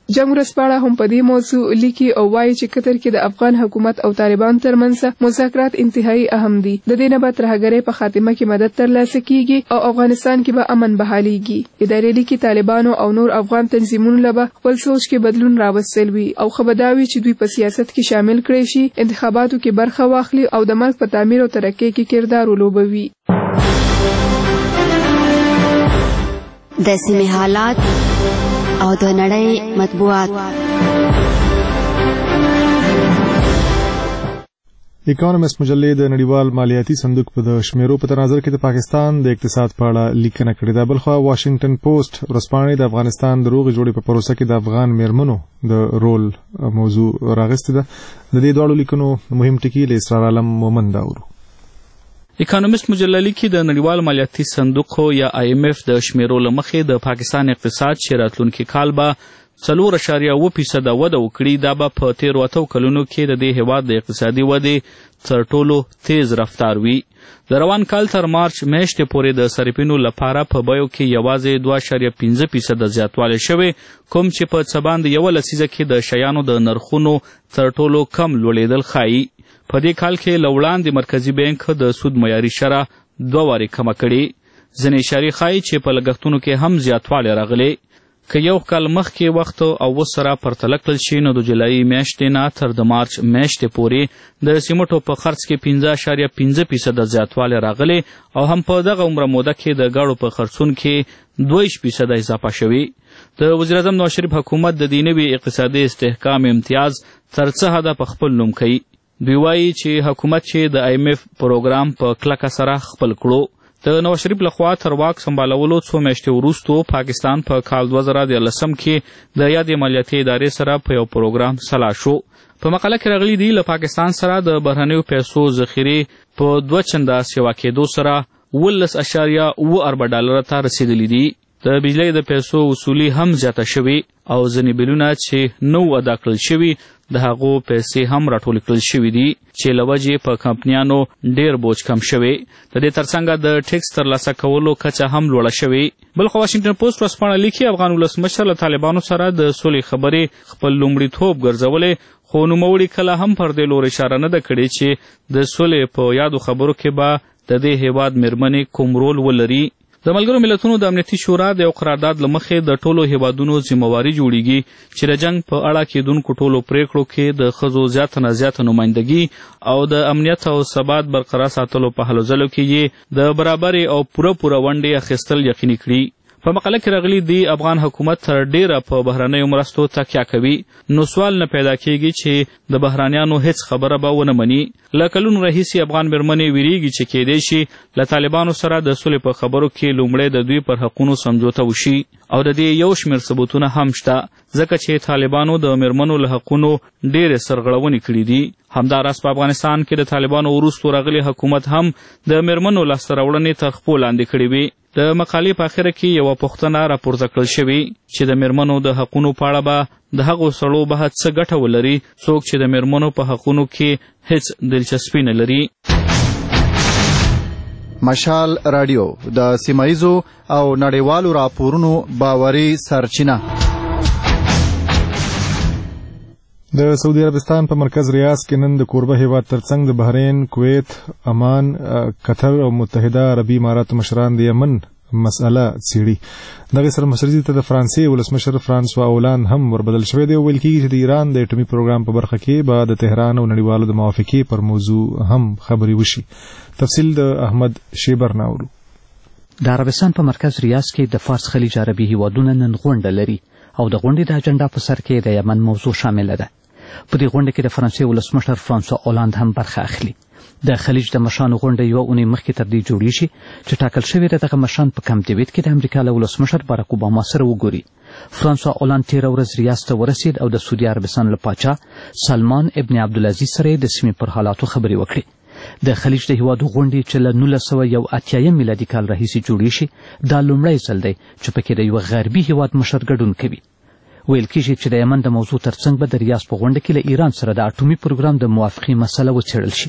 جنگ ورځپاڼه هم په دې موضوع لیکي او وایي چې قطر کې د افغان حکومت او طالبان ترمنځ مذاکرات انتهایی اهم دي. د دې نه به ترهګرۍ په خاتمه کې مدد ترلاسه کیږي او افغانستان کې به امن بحاليږي. ادارې لیکي طالبانو او نور افغان تنظیمونو له خپل سوچ کې بدلون راوستل وي او خبرداوي چې دوی په سیاست کې شامل کړي شي، انتخاباتو کې برخه واخلي او د ملک په تعمیر او ترقۍ کې کردار ولوبوي. د سیمې حالات او د نړۍ مطبوعات. اکانومست مجلې د نړیوال مالیاتي صندوق په د شمیرو په تناظر کې د پاکستان د اقتصاد په اړه لیکنه کړې ده. بلخوا واشنگټن پوسټ ورځپاڼې د افغانستان د روغې جوړې په پروسه کې د افغان میرمنو د رول موضوع راغستې ده. د دې دواړو لیکنو مهم ټکي له اسرار عالم مومند اورو. اکانومست مجله لیکي د نړیوال مالیاتي صندوق یا IMF د شمیرو له مخې د پاکستان اقتصاد چې راتلونکي کال به 4.9% وده وکړي، دا به په تیرو 8 کلونو کې د دې هیواد د اقتصادي ودې تر ټولو تیز رفتار وي. د روان کال تر مارچ میاشتې پورې د صارفینو لپاره په بیو کې یوازې 2.5% زیاتوالی شوی، کوم چې په څه باندې یوه لسیزه کې د شیانو د نرخونو تر ټولو کم لوړېدل ښایي. په دې کال کې له وړاندې مرکزي بانک د سود معیاري شرح 2 وارې کمه کړې. ځینې اشارې ښایي چې په لګښتونو کې هم زیاتوالی راغلی. که یو کال مخکې وخت او اوس سره پرتله کړل شي نو د جولای میاشتې نه تر د مارچ میاشتې پورې د سیمټو په خرڅ کې 15.5% زیاتوالی راغلی او هم په دغه عمره موده کې د ګاډو په خرڅون کې 2% اضافه شوي. د وزیراعظم نواز شریف حکومت د دې نوي اقتصادي استحکام امتیاز تر څه حده په خپل نوم کوي. دوی وایي چې حکومت چې د IMF پروګرام په کلکه سره خپل کړو. د نواز شریف لخوا تر واک سمبالولو 2 میاشتې وروستو پاکستان په کال 2013 کې د یادې مالیاتي ادارې سره په یو پروګرام سلا شو. په مقاله کې راغلي دي له پاکستان سره د بهرنیو پیسو ذخیرې په 2 چنده سیوا کېدو سره $19.4 ارب ته رسیدلی دي. د بجلی د پیسو وصولي هم زیاته شوي او ځینې بیلونه چې نو ادا کړل شوي د هغو پیسې هم راټول کړل شوي دي چې له وجې په کمپنیانو ډیر بوج کم شوی. د دې ترڅنګ د ټیکس ترلاسه کولو کچه هم لوړه شوې. بلخو واشنگټن پوسټ ورځپاڼه لیکي افغان ولسمشر له طالبانو سره د سولې خبرې خپل لومړیتوب ګرځولې، خو نوموړي کله هم پر دې لور اشاره نه ده کړې چې د سولې په یادو خبرو کې به د دې هیواد میرمنې کوم رول ولري. د ملګرو ملتونو د امنیتي شورا د یو قرارداد له مخې د ټولو هیوادونو ذمہواري جوړیږي چې د جنگ په اړه کېدونکو ټولو پریکړو کې د ښځو زیاته نه زیاته نمایندګي او د امنیت او ثبات برقرار ساتلو په هلو ځلو کې یې د برابرې او پوره ونډې اخیستل یقیني کړي. په مقاله کې راغلي دي افغان حکومت تر ډیره په بهرنیو مرستو تکیه کوي. نو سوال نه پیدا کیږي چې د بهرانیانو هیڅ خبره به ونه مني. له کلونو راهیسې افغان میرمنې ویریږي چې کېدای شي له طالبانو سره د سولې په خبرو کې لومړی د دوی پر حقونو سمجوته وشي او د دې یو شمېر ثبوتونه هم شته، ځکه چې طالبانو د میرمنو له حقونو ډېرې سرغړونې کړي دي. همداراز په افغانستان کې د طالبانو وروستو راغلي حکومت هم د میرمنو لاسته راوړنې تر خپو لاندې کړې وي. د مقالې په اخره کې یوه پوښتنه راپورته کړل شوې چې د میرمنو د حقونو په اړه به د هغو سړو به څه ګټه ولري څوک چې د میرمنو په حقونو کې هیڅ دلچسپي نه لري. مشال رادیو د سیمایزو او نړیوالو راپورونو باوري سرچینه. د سعودي عربستان په مرکز ریاض کې نن د کوربه هیواد ترڅنګ د بحرین، کویت، عمان، قطر او متحده عربي اماراتو مشران د یمن مسأله څیړي. دغه سره مسرزي ته د فرانسې ولسمشر فرانسوا اولان هم وربدل شوی دی. ویل کېږي چې د ایران د اټومي پروګرام په برخه کې به د تهران او نړیوالو د موافقې پر موضوع هم خبرې وشي. تفصیل د احمد شیبر ناورو. د عربستان په مرکز ریاض کې د فارس خلیج عربي هیوادونه نن غونډه لري او د غونډې د اجنډا په سر کې د یمن موضوع شامل ده. په دې غونډه کې د فرانسې ولسمشر فرانسوا اولاند هم برخه اخلي. د خلیج د مشرانو غونډه یوه اونۍ مخکې تر دې جوړیږي چې ټاکل شوې ده دغه مشران په کمپ ډیویډ کې د امریکا له ولسمشر باراک اوباما سره وګوري. فرانسوا اولاند تېره ورځ ریاض ته ورسېد او د سعودي عربستان له پاچا سلمان ابن عبدالعزیز سره د سیمې پر حالاتو خبرې وکړې. د خلیج د هیوادو غونډې چې له 1981 میلادي کال راهیسې جوړې شي دا لومړی ځل دی چې پکې د یوه غربي هیواد مشر ګډون کوي. ویل کېږي چې د یمن د موضوع ترڅنګ به د ریاض په غونډه کې له ایران سره د اټومي پروګرام د موافقې مسله وڅېړل شي.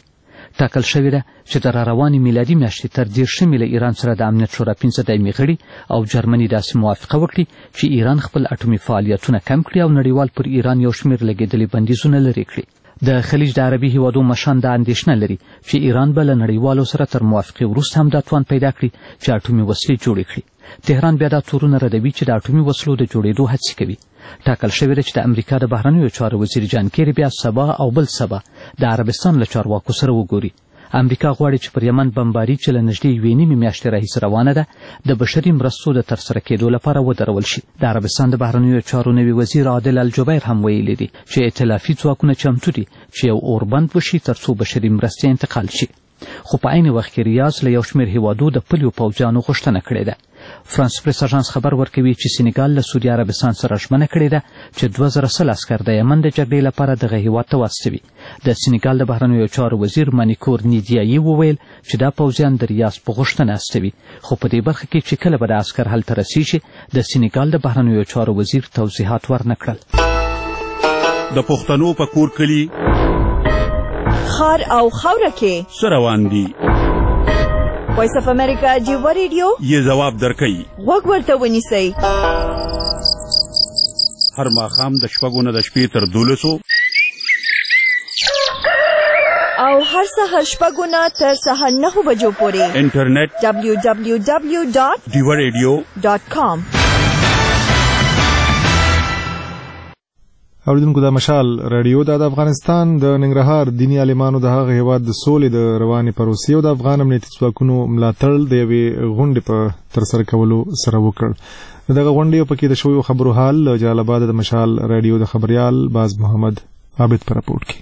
ټاکل شوې ده چې د راروانې میلادي میاشتې تر 10 له ایران سره د امنیت شورا 15 دایمي غړي او جرمني داسې موافقه وکړي چې ایران خپل اټومي فعالیتونه کم کړي او نړیوال پر ایران یو شمېر لګېدلي بندیزونه لرې کړي. د خلیج د عربي هیوادو مشران دا اندېښنه لري چې ایران به له نړیوالو سره تر موافقې وروسته هم دا توان پیدا کړي چې اټومي وسلې جوړې کړي. تهران بیا دا تورونه ردوي چې د اټومي وسلو د جوړېدو هڅې کوي. ټاکل شوې ده چې د امریکا د بهرنیو چارو وزیر جان کیری بیا سبا او بل سبا د عربستان له چارواکو سره وګوري. امریکا غواړي چې پر یمن بمباري چې له نږدې 1.5 میاشتې راهیسې روانه ده د بشري مرستو د ترسره کېدو لپاره ودرول شي. د عربستان د بهرنیو چارو نوي وزیر عادل الجبیر هم ویلي دي چې ائتلافي ځواکونه چمتو دي چې یو اوربند وشي ترڅو بشري مرستې انتقال شي. خو په عین وخت کې ریاض له یو شمېر هیوادو د پلیو پوځیانو غوښتنه کړې ده. فرانس پریس اژانس خبر ورکوي چې سینیګال له سعودي عربستان سره ژمنه کړې ده چې 2000 عسکر د یمن د جګړې لپاره دغه هیواد ته واستوي. د سینیګال د بهرنیو چارو وزیر مانیکور نیدیایي وویل چې دا پوځیان د ریاض په غوښتنه استوي، خو په دې برخه کې چې کله به د عسکر هلته رسیږي د سینیګال د بهرنیو چارو وزیر توضیحات ورنه کړل. د پښتنو په کور کلي خار او خاوره کې څه روان دي؟ وایس اف امریکا جیوا ریډیو یې ځواب درکوي. غوږ ورته ونیسئ. هر ماښام د 6 نه د شپې تر 12 او هر سهار 6 نه تر سهار 9 بجو پورې انټرنیټ www.diwaradio.com. اوریدونکو د مشال رادیو د افغانستان د ننګرهار دینی عالمانو د هغه هیواد د سولې د رواني پروسې او د افغان امنیتي ځواکونو ملاتړ د یوې غونډې په ترسره کولو سره وکړ. دغه غونډې په کې د شویو خبرو حال جلال آباد د مشال رادیو د خبريال باز محمد عابد پر راپورټ کې.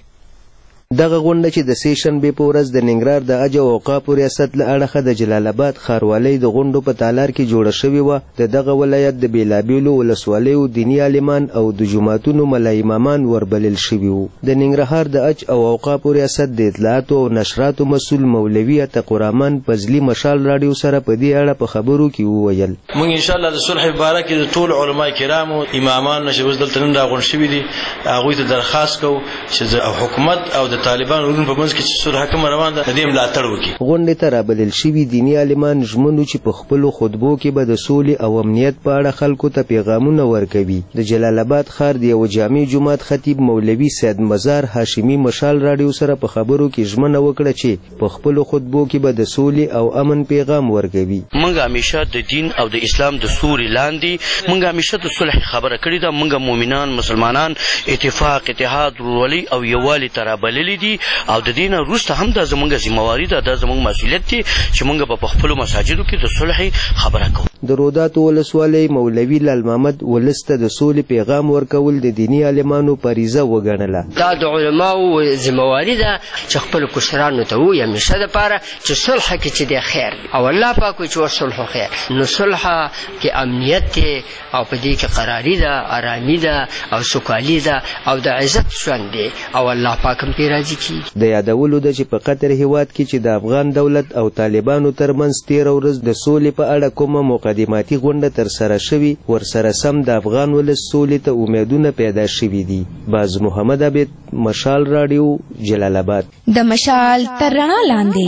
دغه غونډه چې د سیشن به په ورځ د ننګرهار د اجو او اوقافو ریاست له اړخه د جلال آباد ښاروالۍ د غونډو په تالار کې جوړه شوې وه، د دغه ولایت د بیلابیلو ولسوالیو دیني عالمان او د جوماتونو ملا امامان وربلل شوي وو. د ننګرهار د اج او اوقافو ریاست د اطلاعاتو او نشراتو مسؤل مولوي عتیق الرحمن فضلي مشال رادیو سره په دې اړه په خبرو کې وویل: موږ ان شاء الله د صلح مبارک د ټول علما کرامو امامان چې اوس دلته نن راغونډ شوي دي هغوی ته درخواست کوو چې حکومت او د طالبانو ورون په منځ کې چې صلح حکم روان ده د دې ملاتړ وکړي. غونډې ته رابلل شوي دیني عالمان ژمنو چې په خپلو خطبو کې به د سولې او امنیت په اړه خلکو ته پیغامونه ورکوي. د جلال آباد ښار د یو جامع جومات خطیب مولوي سید مزار هاشمي مشال رادیو سره په خبرو کې ژمنه وکړه چې په خپلو خطبو کې به د سولې او امن پیغام ورکوي. موږ همیشه د دین او د اسلام د سوري لاندې موږ همیشه د صلح خبره کړې ده. موږ مؤمنان مسلمانان اتفاق اتحاد ورولي او یووالي ته رابللي دي او د دې نه وروسته هم دا زموږ ذمہواري ده، دا زموږ مسؤلیت دی چې موږ په خپلو مساجدو کې د صلح خبره کوو. د روداتو ولسوالۍ مولوي لال محمد ولس ته د سولې پیغام ورکول د دیني عالمانو فریضه وګڼله. دا د علماو ذمہواري ده چې خپل کشرانو ته وایي همیشه دپاره چې صلح کې چې دی خیر دی او الله پاک وایي چې وصلح خیر. نو صلح کې امنیت دی او په دې کې قراري ده، ارامي ده او سوکالي ده او د عزت ژوند دی او الله پاک هم پرې راضي کیږي. د یادولو ده چې په قطر هیواد کې چې د افغان دولت او طالبانو ترمنځ 13 ورځ د سولې په اړه کومه مقدماتي غونډه ترسره شوې، ورسره سم د افغان ولس سولې ته امیدونه پیدا شوي دي. باز محمد عابد مشال رادیو جلال آباد. د مشال تر رڼا لاندې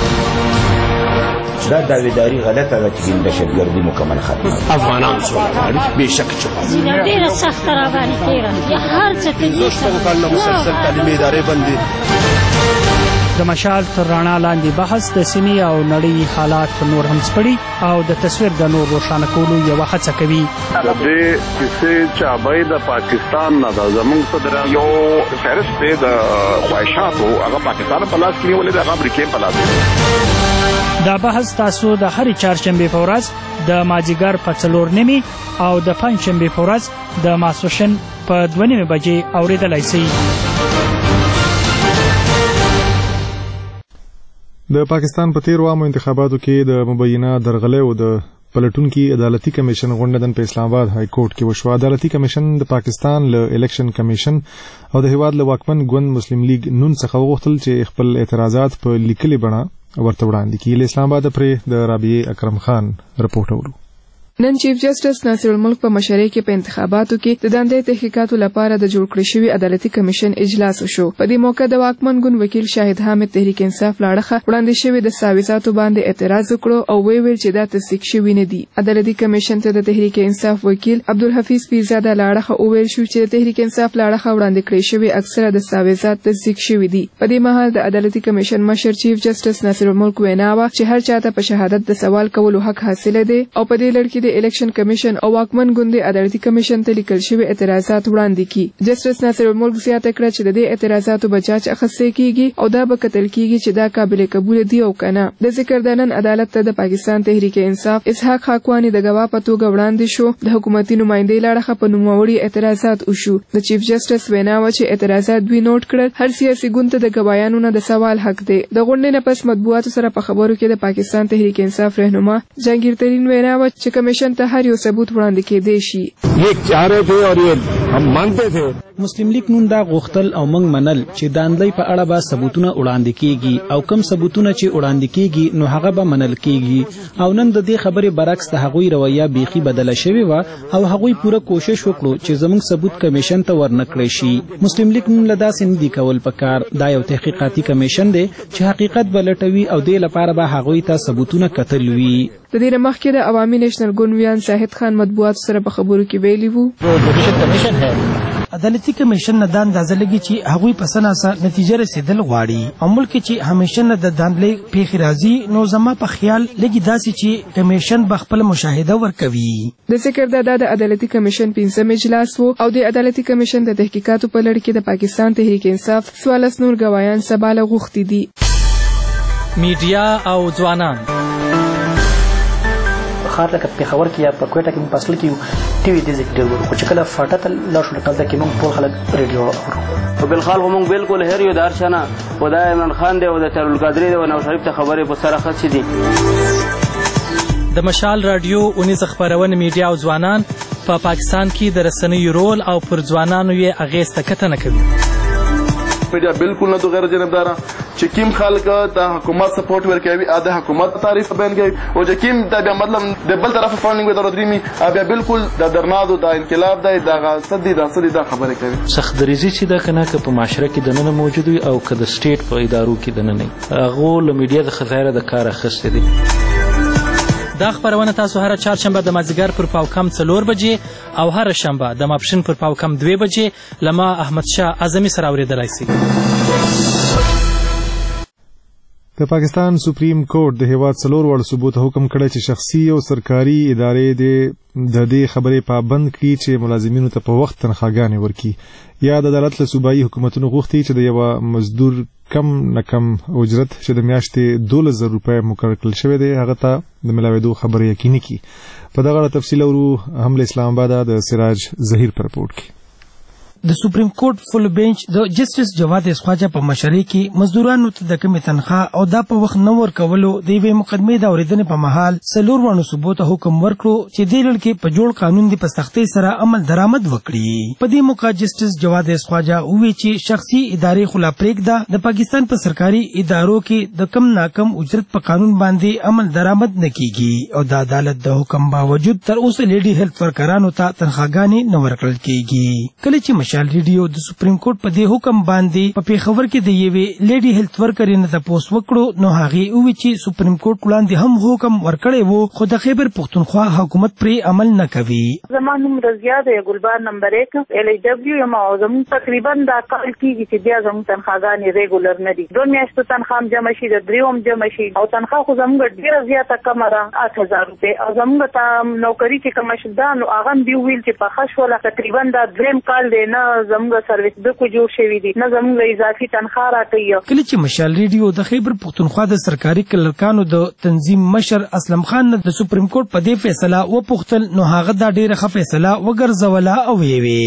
دا داویداری غلطه ده چې دهشتګردي مکمل ختمه. افغانان سوله غواړي بېشکه چې ډېره سخته راباندې تېره یا هر څه کوي مسلسل تعلیمي ادارې بندي. د مشال تر رڼا لاندې بحث د سیمې او نړۍ حالات نور هم سپړي او د تصویر د نور روښانه کولو یوه هڅه کوي. د دې کیسې چابۍ د پاکستان نه ده، زموږ صدر یو فهرست دی د خواهشاتو هغه پاکستان په لاس کې نیولې ده، هغه امریکې په لاس. دا بحث تاسو د هرې چهارشنبې په ورځ د مازدیګر په 4:30 او د پنجشنبې په ورځ د ماسپښین په 2:30 بجې اورېدلی شئ. د پاکستان په تیرو عامو انتخاباتو کې د مبینه درغلیو د پلټونکي عدالتي کمیشن غونډه نن په اسلام آباد های کورټ کې وشوه. عدالتي کمیشن د پاکستان له الیکشن کمیشن او د هیواد له واکمن ګوند مسلم لیگ نون څخه وغوښتل چې خپل اعتراضات په لیکلي بڼه ورته وړاندې کړي. له اسلام آباد پرې د رابعه اکرم خان رپورټ اورو. نن چیف جسټس ناصر الملک په مشرۍ کې په انتخاباتو کې د دندې تحقیقاتو لپاره د جوړ کړی شوی عدالتي کمیشن اجلاس وشو. په دې موقع د واکمن ګوند وکیل شاهد حامد تحریک انصاف لاړه وړاندې شوی د ساویزاتو باندې اعتراض وکړو او ویل چې دا تصدیق شوی نه دي. عدالتي کمیشن ته د تحریک انصاف وکیل عبدالحفیظ پیرزاده لاړه وویل شو چې د تحریک انصاف لاړه وړاندې کړی شوی اکثره د ساویزات تصدیق شوی دي. په دې مهال د عدالتي کمیشن مشر چیف جسټس ناصر الملک وینا وه چې هر چاته په شهادت د سوال کولو حق حاصل دی او په دې لړ کې د الیکشن کمیشن او واکمن ګوند عدالتي کمیشن ته لیکل شوی اعتراضات وړاندې کړي. جسټس ناصر الملک زیاته کړه چې د دې اعتراضاتو به جاج اخیستل کیږي او دا به کتل کیږي چې دا قابل قبول دی او کنه. د ذکر د نن عدالت ته د پاکستان تحریک انصاف اسحاق خاکوانی د گواه په توګه وړاندې شو. د حکومتي نمائندې لاړه په نوموړي اعتراضات وشو. د چیف جسټس وینا و چې اعتراضات دوی نوٹ کړل. هر سیاسي ګوند ته د گواهانو نه د سوال حق دی. د غونډې نه پس مطبوعاتو سره په خبرو کې د پاکستان تحریک انصاف رهنما جهانگیر ترین وینا و چې کمیشن ته هر یو ثبوت وړاندې کېدی شي. یہ چاہ رہے تھے اور یہ ہم مانتے تھے. مسلم لیگ نن دا غوښتل او موږ منل چې داندلۍ په اړه به ثبوتونه وړاندې کیږي او کم ثبوتونه چې وړاندې کیږي نو هغه به منل کیږي او نن د دې خبرې برعکس د هغوی رویه بیخي بدله شوې وه او هغوی پوره کوشش وکړو چې زموږ ثبوت کمیشن ته ورنکړی شي. مسلم لیگ نن له داسې نه دي کول پکار. دا یو تحقیقاتي کمیشن دی چې حقیقت به لټوي او دې لپاره به هغوی ته ثبوتونه کتل وي. د دې مخکې د عوامي نیشنل ګوند ویان شاهد خان مطبوعاتو سره په خبرو کې ویلي وو عدالتي کمیشن نه دا اندازه لګي چې هغوی په سناسه نتیجه رسیدل غواړي او ملک چې همیشه نه د داندلۍ پیښې راځي نو زما په خیال لګي داسې چې کمیشن به خپل مشاهده ورکوي. د ذکر د عدالتي کمیشن 15 اجلاس وو او د عدالتي کمیشن د تحقیقاتو په لړ کې د پاکستان تحریک انصاف 14 نور گواهان سباله غوښتي دي. میډیا او ځوانان خاطر لکه پیښور کې یا په کوټه کې په اصل کې ټي وي د ذکر ورو خو چې کله فاټه ته لاړ شو کله کې موږ ټول خلک ریډیو اورو. په بل خال موږ بالکل هر یو دار شنه خدای عمران خان دی او د ترول قادری دی او نو شریف ته خبره په سره خاص دي. د مشال رادیو اونیز خبرونه میډیا او ځوانان په پاکستان کې د رسنیو رول او پر ځوانانو یې اغیز تکتنه کوي. میډیا بالکل نه غیر جانبدار چې کیم خلک د حکومت سپورټ ورکوي د حکومت تعریف بیان کوي او چې کیم د مطلب د بل طرف فاندینګ ودرو درېمي بیا بالکل د درنادو د انقلاب د صدې د خبره کوي. سخت دریزي چې د کنه په معاشره کې د نن موجود وي او که د سټیټ په ادارو کې د نن هغه له میډیا د خزایره د کار اخیستې دي. دا خبرونه تاسو هر چهارشنبه د مازیګر پر پاوکم 4 بجې او هر شنبه د ماپښین پر پاوکم 2 بجې لما احمد شاه اعظمي سره اوریدلای شئ. د پاکستان سپریم کورټ د هیواد 4 وړ صوبو ته حکم کړی چې شخصي او سرکاري ادارې د دې خبرې پابند کړي چې ملازمینو ته په وخت تنخواګانې ورکړي یا د عدالت له صوبایي حکومتونو غوښتي چې د یوه مزدور کم نه کم اجرت چې د میاشتې 12,000 روپۍ مقرر کړل شوی دی هغه ته د ملاوېدو خبره یقیني کړي. په دغه اړه تفصیل اورو هم له اسلام آباد د سراج ظهیر په رپورټ کې. د سپریم کورټ فل بینچ د جسټس جواد اسخواجه په مشرۍ کې مزدورانو ته د کمې تنخواه او دا په وخت نه ورکولو د یوې مقدمې د اورېدنې په مهال 4 وړو صوبو ته حکم ورکړو چې دې لړ کې په جوړ قانون د په سختۍ سره عمل درآمد وکړي. په دې موقع جسټس جواد اسخواجه وویل چې شخصي ادارې خلا پرېږده د پاکستان په سرکاري ادارو کې د کم ناکم اجرت په قانون باندې عمل درآمد نه کیږي او د عدالت د حکم باوجود تر اوسه لیډي هیلث ورکرانو ته تنخواګانې نه ورکړل کیږي. کله چې مشال ریډیو د سپریم کورټ په دې حکم باندې په پیښور کې د یوې لیډي هیلث ورکر نه تاسو وکړو نو هغه وی چې سپریم کورټ وړاندې هم حکم ورکړی وو خو د خیبر پختونخوا حکومت پرې عمل نه کوي. زموږ نوم رضیا د ګلبار نمبر 1 LHW یم او زموږ تقریبا دا کال کېږي چې بیا زموږ تنخواګانې ریګولر نه دي. 2 میاشتو تنخواه جمع شي د 3 جمع شي او تنخواه خو زموږ ډیره زیاته کمه ده 8000 روپۍ او زموږ ته نوکری چې کوم شدا نو هغه دی ویل چې په خښوله تقریبا دا 3 کال دی نه زموږ سرویس د کو جوړ شوی دي نه زموږ اضافي تنخواه راکوي. کله چې مشال ریډیو د خیبر پختونخوا د سرکاري کلرکانو د تنظیم مشر اسلم خان د سپریم کورټ په دې فیصله و پختل نو هغه دا ډیره ښه فیصله وګرځوله او وی موږ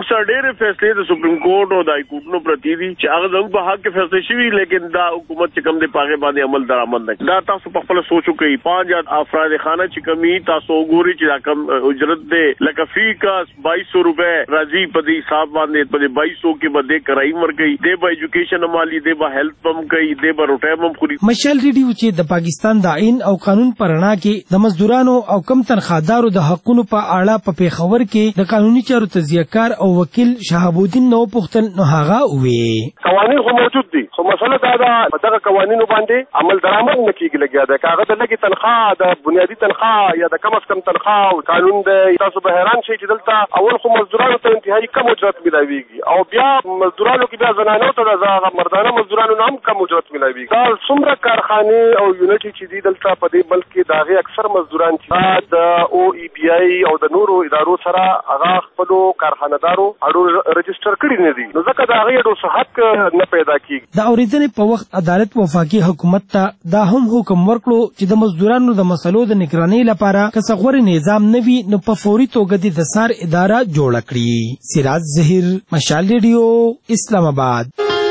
زموږ سره ډېرې فیصلې د سپریم کورټ او د های کورټونو پرتې دي چې هغه زموږ په حق کې فیصلې شوي، لیکن دا حکومت چې کوم دی په هغې باندې عمل درآمد نه. دا تاسو په خپله سوچ وکړئ 5,000 افراد خانه چې کمي تاسو وګورئ چې دا کم اجرت دی لکه فی کا 2200 روپے راځي په دې حساب باندې په 2200 کې باندې کرایي ورکړي، دی به ایجوکیشن مالي، دی به هیلث پم کوي، دی به روټه پم خوري. مشال ریډیو چې د پاکستان د آئین او قانون پر رڼا کې د مزدورانو او کم تنخوادارو د حقونو په اړه په پیښور کې د قانوني چارو تجزیه‌کار او وکیل شهاب الدین نو پختل نو هغه وې قوانین خو موجود دي، خو مسله دا ده دغه قوانینو باندې عمل درآمد نه کیږي. لګیا ده کاغذ د لګي تنخواه د بنیادی تنخواه یا د کم از کم تنخواه او قانون د تاسو به حیران شئ چې دلته اول خو مزدورانو ته انتهایی کم اجرت ملاویږي او بیا مزدورانو کې بیا زنانو ته د مردانه مزدورانو هم کم اجرت ملاویږي. دا څومره کارخانې او یونټي چې دي دلته په دې ملک کې د هغې اکثر مزدوران چې د او ای بی آی او د نورو ادارو سره هغه خپلو کارخانهدارو اړو رجسټر کړي نه دي، نو ځکه د هغې اډو صحت نه پیدا کېږي. د اورېدنې په وخت عدالت وفاقي حکومت ته دا هم حکم ورکړو چې د مزدورانو د مسلو د نگرانۍ لپاره که څه غوره نظام نه وي نو په فوري توګه د سار اداره جوړه کړي. سراج ظهیر، مشال ریډیو، اسلام آباد.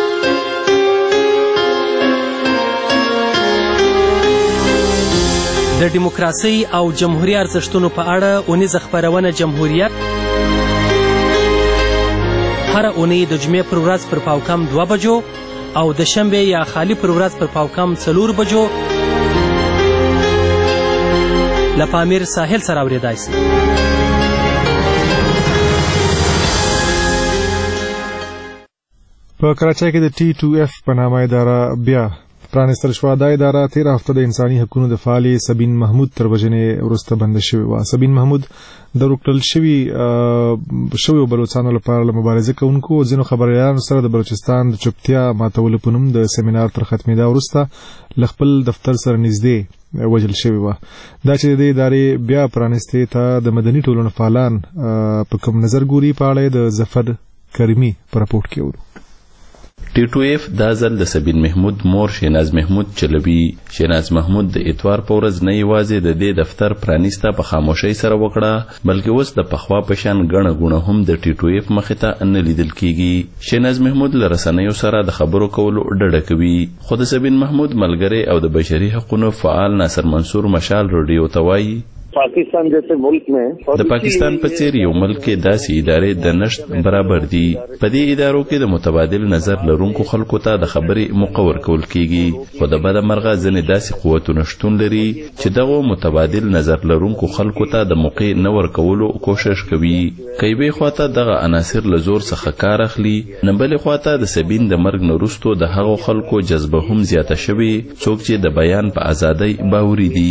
د دیموکراسي او جمهوریت ارزښتونو په اړه اونیزه خپرونه جمهوریت هر اونۍ د جمعې پر ورځ پر پاوکم 2 بجو او د شنبې یا خالی پر ورځ پر پاوکم 4 بجو له پامیر ساحل سره اورېدای شي. په کراچۍ کې د T2F په نامه اداره بیا پرانستل شوه. دا اداره تېره هفته د انساني حقوقو د فعالې سبین محمود تر وژنې وروسته بنده شوې وه. سبین محمود د روکړل شویو بلوڅانو لپاره له مبارزه کوونکو او ځینو خبریالانو سره د بلوچستان د چوپتیا ماتولو په نوم د سیمینار تر ختمېدا وروسته له خپل دفتر سره نږدې وژل شوې وه. دا چې د ادارې بیا پرانستې ته د مدني ټولنو فعالان په کوم نظر ګوري په اړه د ظفر کریمي په راپورټ کې اورو. T2F دا ځل د سبین محمود مور شیناز محمود چلوي. شیناز محمود د اتوار په ورځ نه یوازې د دې دفتر پرانیسته په خاموشۍ سره وکړه، بلکې اوس د پخوا په شان ګڼه ګوڼه هم د T2F مخې ته نه لیدل کیږي. شیناز محمود له رسنیو سره د خبرو کولو ډډه کوي، خو د سبین محمود ملګری او د بشري حقوقو فعال ناصر منصور مشال ریډیو ته وایي پاکستان جیسے ملک میں د پاکستان په څیر یو ملک کې داسې ادارې د نشت برابر دي. په دې ادارو کې د متبادل نظر لرونکو خلکو ته د خبرې موقع ورکول کیږي، خو د بده مرغه ځینې داسې قوتونه شتون لري چې دغه متبادل نظر لرونکو خلکو ته د موقع نه ورکولو کوشش کوي. که یوې خواته دغه عناصر له زور څخه کار اخلي، نه بلې خواته د سبین د مرګ نه وروستو د هغو خلکو جذبه هم زیاته شوې څوک چې د بیان په ازادۍ باوري دي.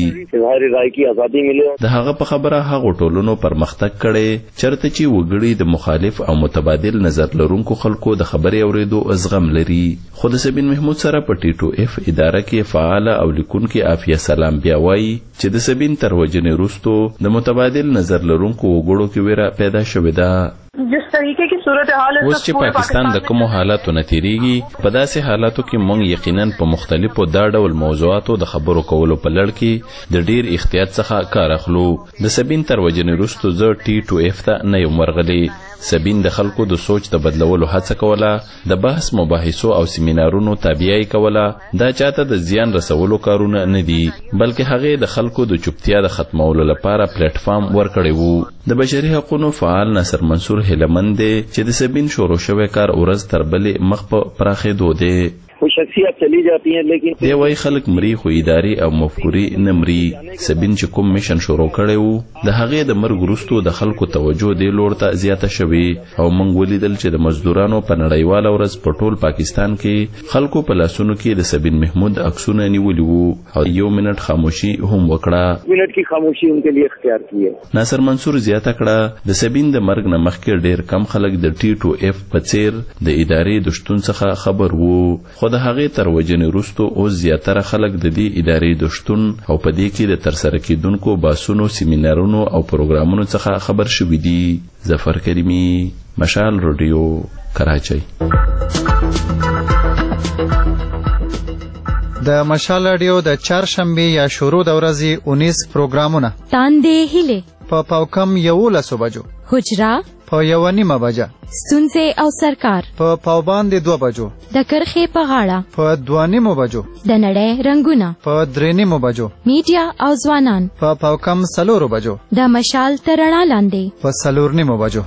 د هغه په خبره هغو ټولنو پرمختګ کړي چرته چې وګړي د مخالف او متبادل نظر لرونکو خلکو د خبرې اورېدو زغم لري. خو د سبین محمود سره په T2F اداره کې فعاله او لیکونکي عافیه سلام بیا وایي چې د سبین تر وژنې وروستو د متبادل نظر لرونکو وګړو کې ویره پیدا شوې ده. جس طریقے کی صورتحال اوس چې پاکستان د کومو حالاتو نه تیریږي، په داسې حالاتو کې موږ یقینا په مختلفو دا ډول موضوعاتو د خبرو کولو په لړ کې د ډیر احتیاط څخه کار اخلو. د سبین تر وژنې وروسته زه T2F ته نه یم ورغلی. سبین د خلکو د سوچ د بدلولو هڅه کوله، د بحث مباحثو او سیمینارونو تابعیت کوله. دا چاته د زیان رسولو کارونه نه دي، بلکې هغه د خلکو د چوپتیا د ختمولو لپاره پلیټ فارم ورکړی وو. د بشري حقوقو فعال ناصر منصور هلمند چې د سبین شروع شوی کار ورځ تر بلې مخ په پراخېدو دی. شخصیت چلی جاتی ہیں لیکن دی وای خلک مري خو ادارې او مفکورې نه مري. سبین چې کوم میشن شروع کړی وو د هغې د مرګ وروستو د خلکو توجه دې لور ته زیاته شوې او موږ ولیدل چې د مزدورانو په نړیواله ورځ په ټول پاکستان کې خلکو په لاسونو کې د سبین محمود عکسونه نیولي وو او 1 منټ خاموشي هم وکړه. منټ کی خاموشي ان کے لیے اختیار کی ہے. ناصر منصور زیاته کړه د سبین د مرګ نه مخکې ډېر کم خلک د T2F په څیر د ادارې د شتون څخه خبر وو، خو د هغې تر وژنې وروستو اوس زیاتره خلک د دې ادارې د شتون او په دې کې د ترسره کېدونکو بحثونو، سیمینارونو او پروګرامونو څخه خبر شوي دي. ظفر کریمي، مشال ریډیو، کراچۍ. د مشال ریډیو د چهارشنبې یا شروع د ورځې 19 پروګرامونه تاندې هیله په پاوکم 11 بجو، حجره په 1:30 بجه، ستونزې او سرکار په پاوباندې 2 بجو، د کرښې په غاړه په 2:30 بجو، د نړۍ رنگونه په 3:30 بجو، میډیا او ځوانان په پاوکم 4 بجو، د مشال تر رڼا لاندې په 4:30 بجو.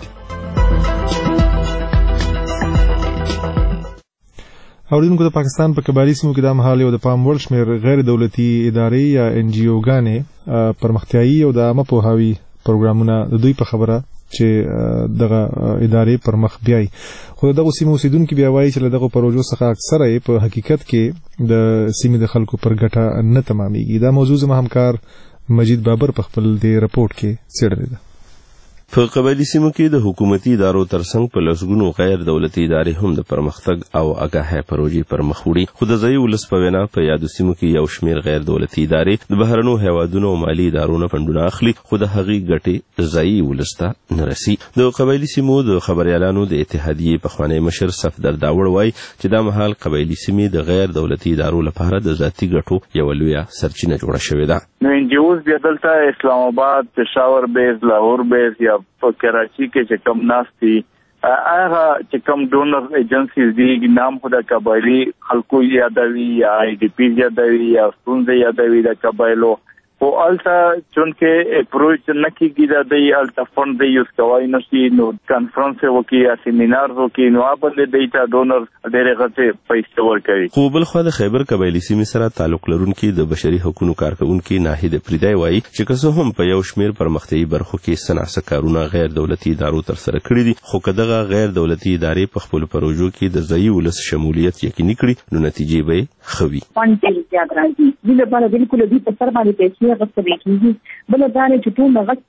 اوریدونکو د پاکستان په قبایلی سیمو کې د مهال یو د پام وړ شمېر غیر دولتي ادارې یا NGO ګانې پرمختیایي او د عامه پوهاوي پروګرامونه د دوی په خبره چې دغه ادارې پر مخ بیاي، خو دغه سیمو اوسیدونکو بیا وایي چې دغه پروژو څخه اکثره په حقیقت کې د سیمې د خلکو پر ګټه نه تمامېږي. دا موضوع زما همکار مجید بابر په خپل د رپورټ کې څېړلې ده. په قبایلی سیمو کې د حکومتي ادارو ترڅنګ په لسګونو غیر دولتي ادارې هم د پرمختګ او آګاهۍ پروژې پر مخ وړي، خو د ځایي ولس په وینا په یادو سیمو کې یو شمېر غیر دولتي ادارې د بهرنو هیوادونو او مالي ادارو نه فنډونه اخلي، خو د هغې ګټې ځایي ولس ته نه رسي. د قبایلی سیمو د خبریالانو د اتحادیې پخوانی مشر صفدر داوړ وایي چې دا مهال قبایلی سیمې د غیر دولتي ادارو لپاره د ذاتي ګټو یوه لویه سرچینه جوړه شوې ده. نو NGOs بیا دلته اسلام آباد، پېښور بیس، لاهور بیس یا په کراچي کې چې کم ناستي هغه چې کم ډونر ایجنسیز دي، نام خو د قبایلی خلکو یادوي یا IDP یادوي یا ستونزې یادوي د قبایلو، خو هلته چونکې اپروچ نه کېږي د دوی هلته فنډ دی یوز کوای نه شي، نو کانفرنس وکړي یا سیمینارز وکړي، نو هغه باندې دوی ته ډونر ډېرې غټې پیسې ورکوي. خو بلخوا د خیبر قبایلي سیمې سره تعلق لرونکي د بشري حقوقو کارکوونکي ناهید پریدی وایي چې که څه هم په یو شمېر پرمختیایي برخو کې څه ناڅه کارونه غیر دولتي ادارو ترسره کړي دي، خو که دغه غیر دولتي ادارې په خپلو پروژو کې د ځایي ولس شمولیت یقیني کړي نو نتیجې به یې ښه وي. فنډ ډېر زیات راځي، دې لپاره بالکل دوی په سر باندې پیسې غوښتل کېږي. بله دا دی چې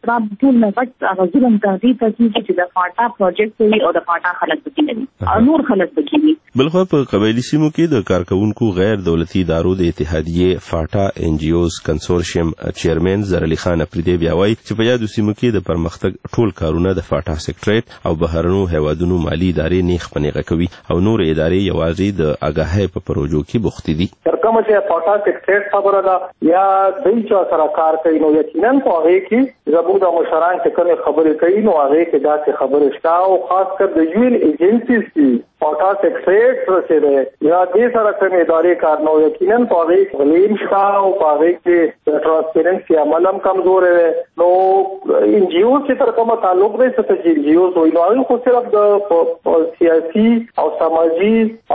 ټول نه غټ هغه ظلم تهدید ته کېږي چې د فاټا پروجیکټ کوي او د فاټا خلک پکې نه دي او نور خلک پکې دي. بلخوا په قبایلي سیمو کې د کارکوونکو غیر دولتي ادارو د اتحادیې فاټا NGOs کنسورشیم چیرمن زرعلی خان افریدی بیا وایي چې په یادو سیمو کې د پرمختګ ټول کارونه د فاټا سیکریټریټ او بهرنو هیوادونو مالي ادارې نیغ په نیغه کوي او نور ادارې یوازې د آګاهۍ په پروژو کې بوختې دي. تر کومه چې فاټا سیکریټریټ خبره ده یا دوی چې سره کار کوي نو یقینا په هغه کې زموږ د مشران چې کومې خبرې کوي نو هغه کې داسې خبرې شته او خاص کر د UN ایجنسیز چې فاټا سیکریټریټ چې دی یا دې سره کومې ادارې کار نو یقینا په هغه کې غلیم شته او په هغه کې د ټرانسپیرنسي عمل هم کمزور دی. نو NGOs چې تر کومه تعلق دی چې NGOs وایي نو هغه خو صرف د سیاسي او سماجي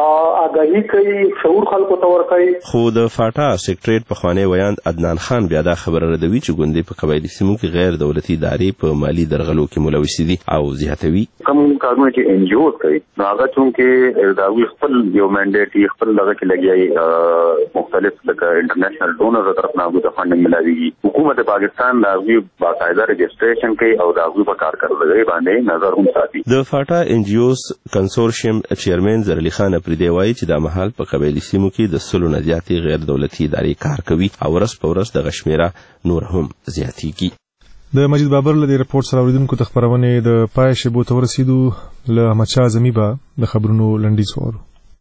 آګاهي کوي، شعور خلکو ته ورکوي. خو د فاټا سیکریټریټ پخوانی ویاند عدنان خان بیا دا خبره ردوي چې ګوندې په قبایلي سیمو کې غیر دولتي ادارې په مالي درغلو کې ملوث دي او زیاتوي. کوم کارونه چې NGOs کوي نو هغه چونکې دا خپل یو منډیټ خپل دغه کې لګیای مختلف لکه انټرنیشنل ډونر طرف نه د فنډینګ ملاوي، حکومت پاکستان دا باقاعده رجسټریشن کوي او دا په کارکړدګۍ باندې نظر هم ساتي. د فاټا NGOs کنسورشیم چیرمن زرعلی خان افریدی وایي چې دا مهال په قبایلي سیمو کې د 100 نه زیاتې غیر دولتي ادارې کار کوي او ورځ په ورځ دغه شمېره نور هم زیاتېږي. د مجید بابر له رپورټ سره اوریدونکو ته خبرونه د پای شیبو ته ورسېدو. له احمدشاه اعظمي به د خبرونو لنډیز وورو.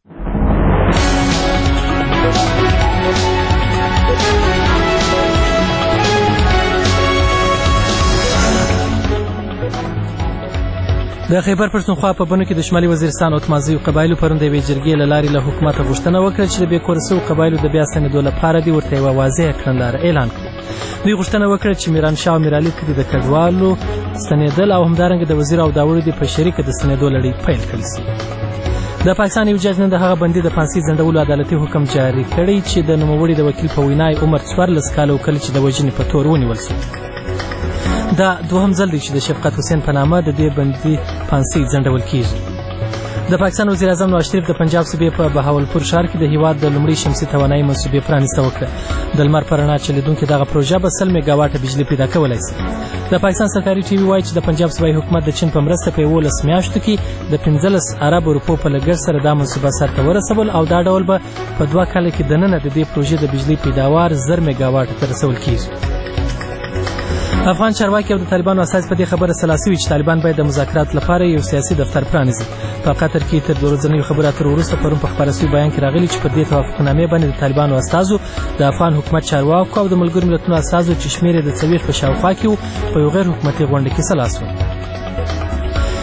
د خیبر پښتونخوا په بنو کې د شمالي وزیرستان او تمازیو قبایلو پرون د یوې جرګې له لارې له حکومت غوښتنه وکړه چې د بې کوره شویو قبایلو د بیا ستنېدو لپاره دې ورته یوه واضحه کړنلاره اعلان کړي. دوی غوښتنه وکړه چې میرانشاه او میرعلي ته د کډوالو ستنېدل او همدارنګه د وزیر او داوړو دې په شریکه د ستنېدو لړۍ پیل کړل شي. د پاکستان یو جج نن د هغه بندي د فانسي ځنډولو عدالتي حکم جاري کړی چې د نوموړي د وکیل په وینا عمر 14 کاله و کله چې د وژنې په تور ونیول شو. دا دوهم ځل دی چې د شفقت حسین په نامه د دې بندي فانسي ځنډول کیږي. د پاکستان وزیر اعظم نواز شریف د پنجاب صوبې په بهاولپور ښار کې د هیواد د لومړي شمسي توانایي منصوبې پرانیسته وکړه. د لمر په رڼا چلیدونکې دغه پروژه به 100 میګاواټه بجلي پیدا کولی شي. د پاکستان سرکاري ټي وي وایي چې د پنجاب صوبایي حکومت د چین په مرسته په 11 میاشتو کې د 15 ارب روپو په لګښت سره دا منصوبه سرته ورسول او دا ډول به په 2 کاله کې دننه د دې پروژې د بجلي پیداوار 1000 میګاواټه ته رسول کیږي. افغان چارواکي او د طالبانو اساس په دې خبره سلاسي وي چې طالبان باید د مذاکرات لپاره یو سیاسي دفتر پرانیزي. په قطر کې تر 2 ورځنیو خبرو اترو وروسته پرون په خپاره شوي بیان کې راغلي چې په دې توافقنامې باندې د طالبانو استازو د افغان حکومت چارواکو او د ملګرو ملتونو استازو چې شمېر یې د 40 په شاوخوا کې په یو غیر حکومتي غونډه کې سلاس و.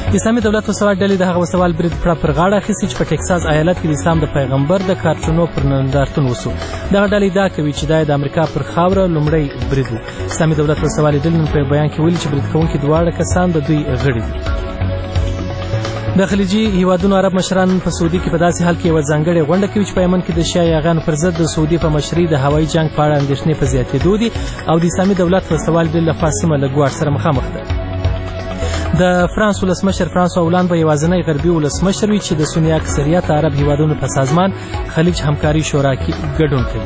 اسلامي دولت وسوال ډلې د هغه وسوال برید پر غاړه اخیستي چې په ټکساس ایالت کې د اسلام د پیغمبر د کارټونو پر نندارتون وسو. دغه ډلې دا کوي چې دا د امریکا پر خاوره لومړی برید و. اسلامي دولت وسوال ډلې نن په بیان کې ویلي چې برید کوونکي دواړه کسان د دوی غړي دي. د خلیجي هیوادونو عرب مشران په سعودي کې په داسې حال کې یوه ځانګړې غونډه کوي چې په یمن کې د شیعه یاغانو پر ضد د سعودي په مشرۍ د هوایي جنګ په اړه اندېښنې په زیاتېدو دي او د اسلامي دولت وسوال ډلې لخوا سیمه له ګواښ سره مخامخ ده. د فرانس ولسمشر فرانسوا هولانډ به یوازینی غربي ولسمشر وي چې د سني اکثریت عرب هیوادونو په سازمان خلیج همکاري شورا کې ګډون کوي.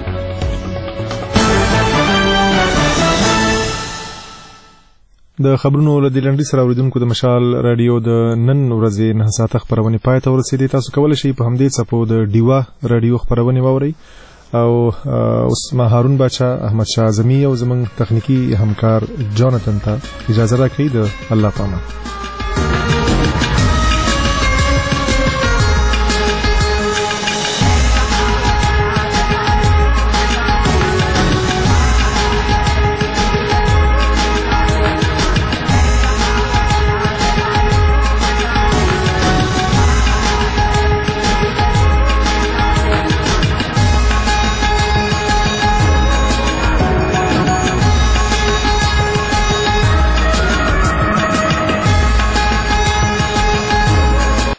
د خبرونو له دې لنډۍ سره اوریدونکو د مشال رادیو د نن ورځې 9 ساعته خبرونه پای ته ورسېدې. تاسو کولی شئ په همدې څپو د ډیوا رادیو خبرونه واورئ او اوس ما هارون باچا، احمد شاه اعظمي او زموږ تخنیکی همکار جانتن ته اجازه راکړئ. د الله پامان.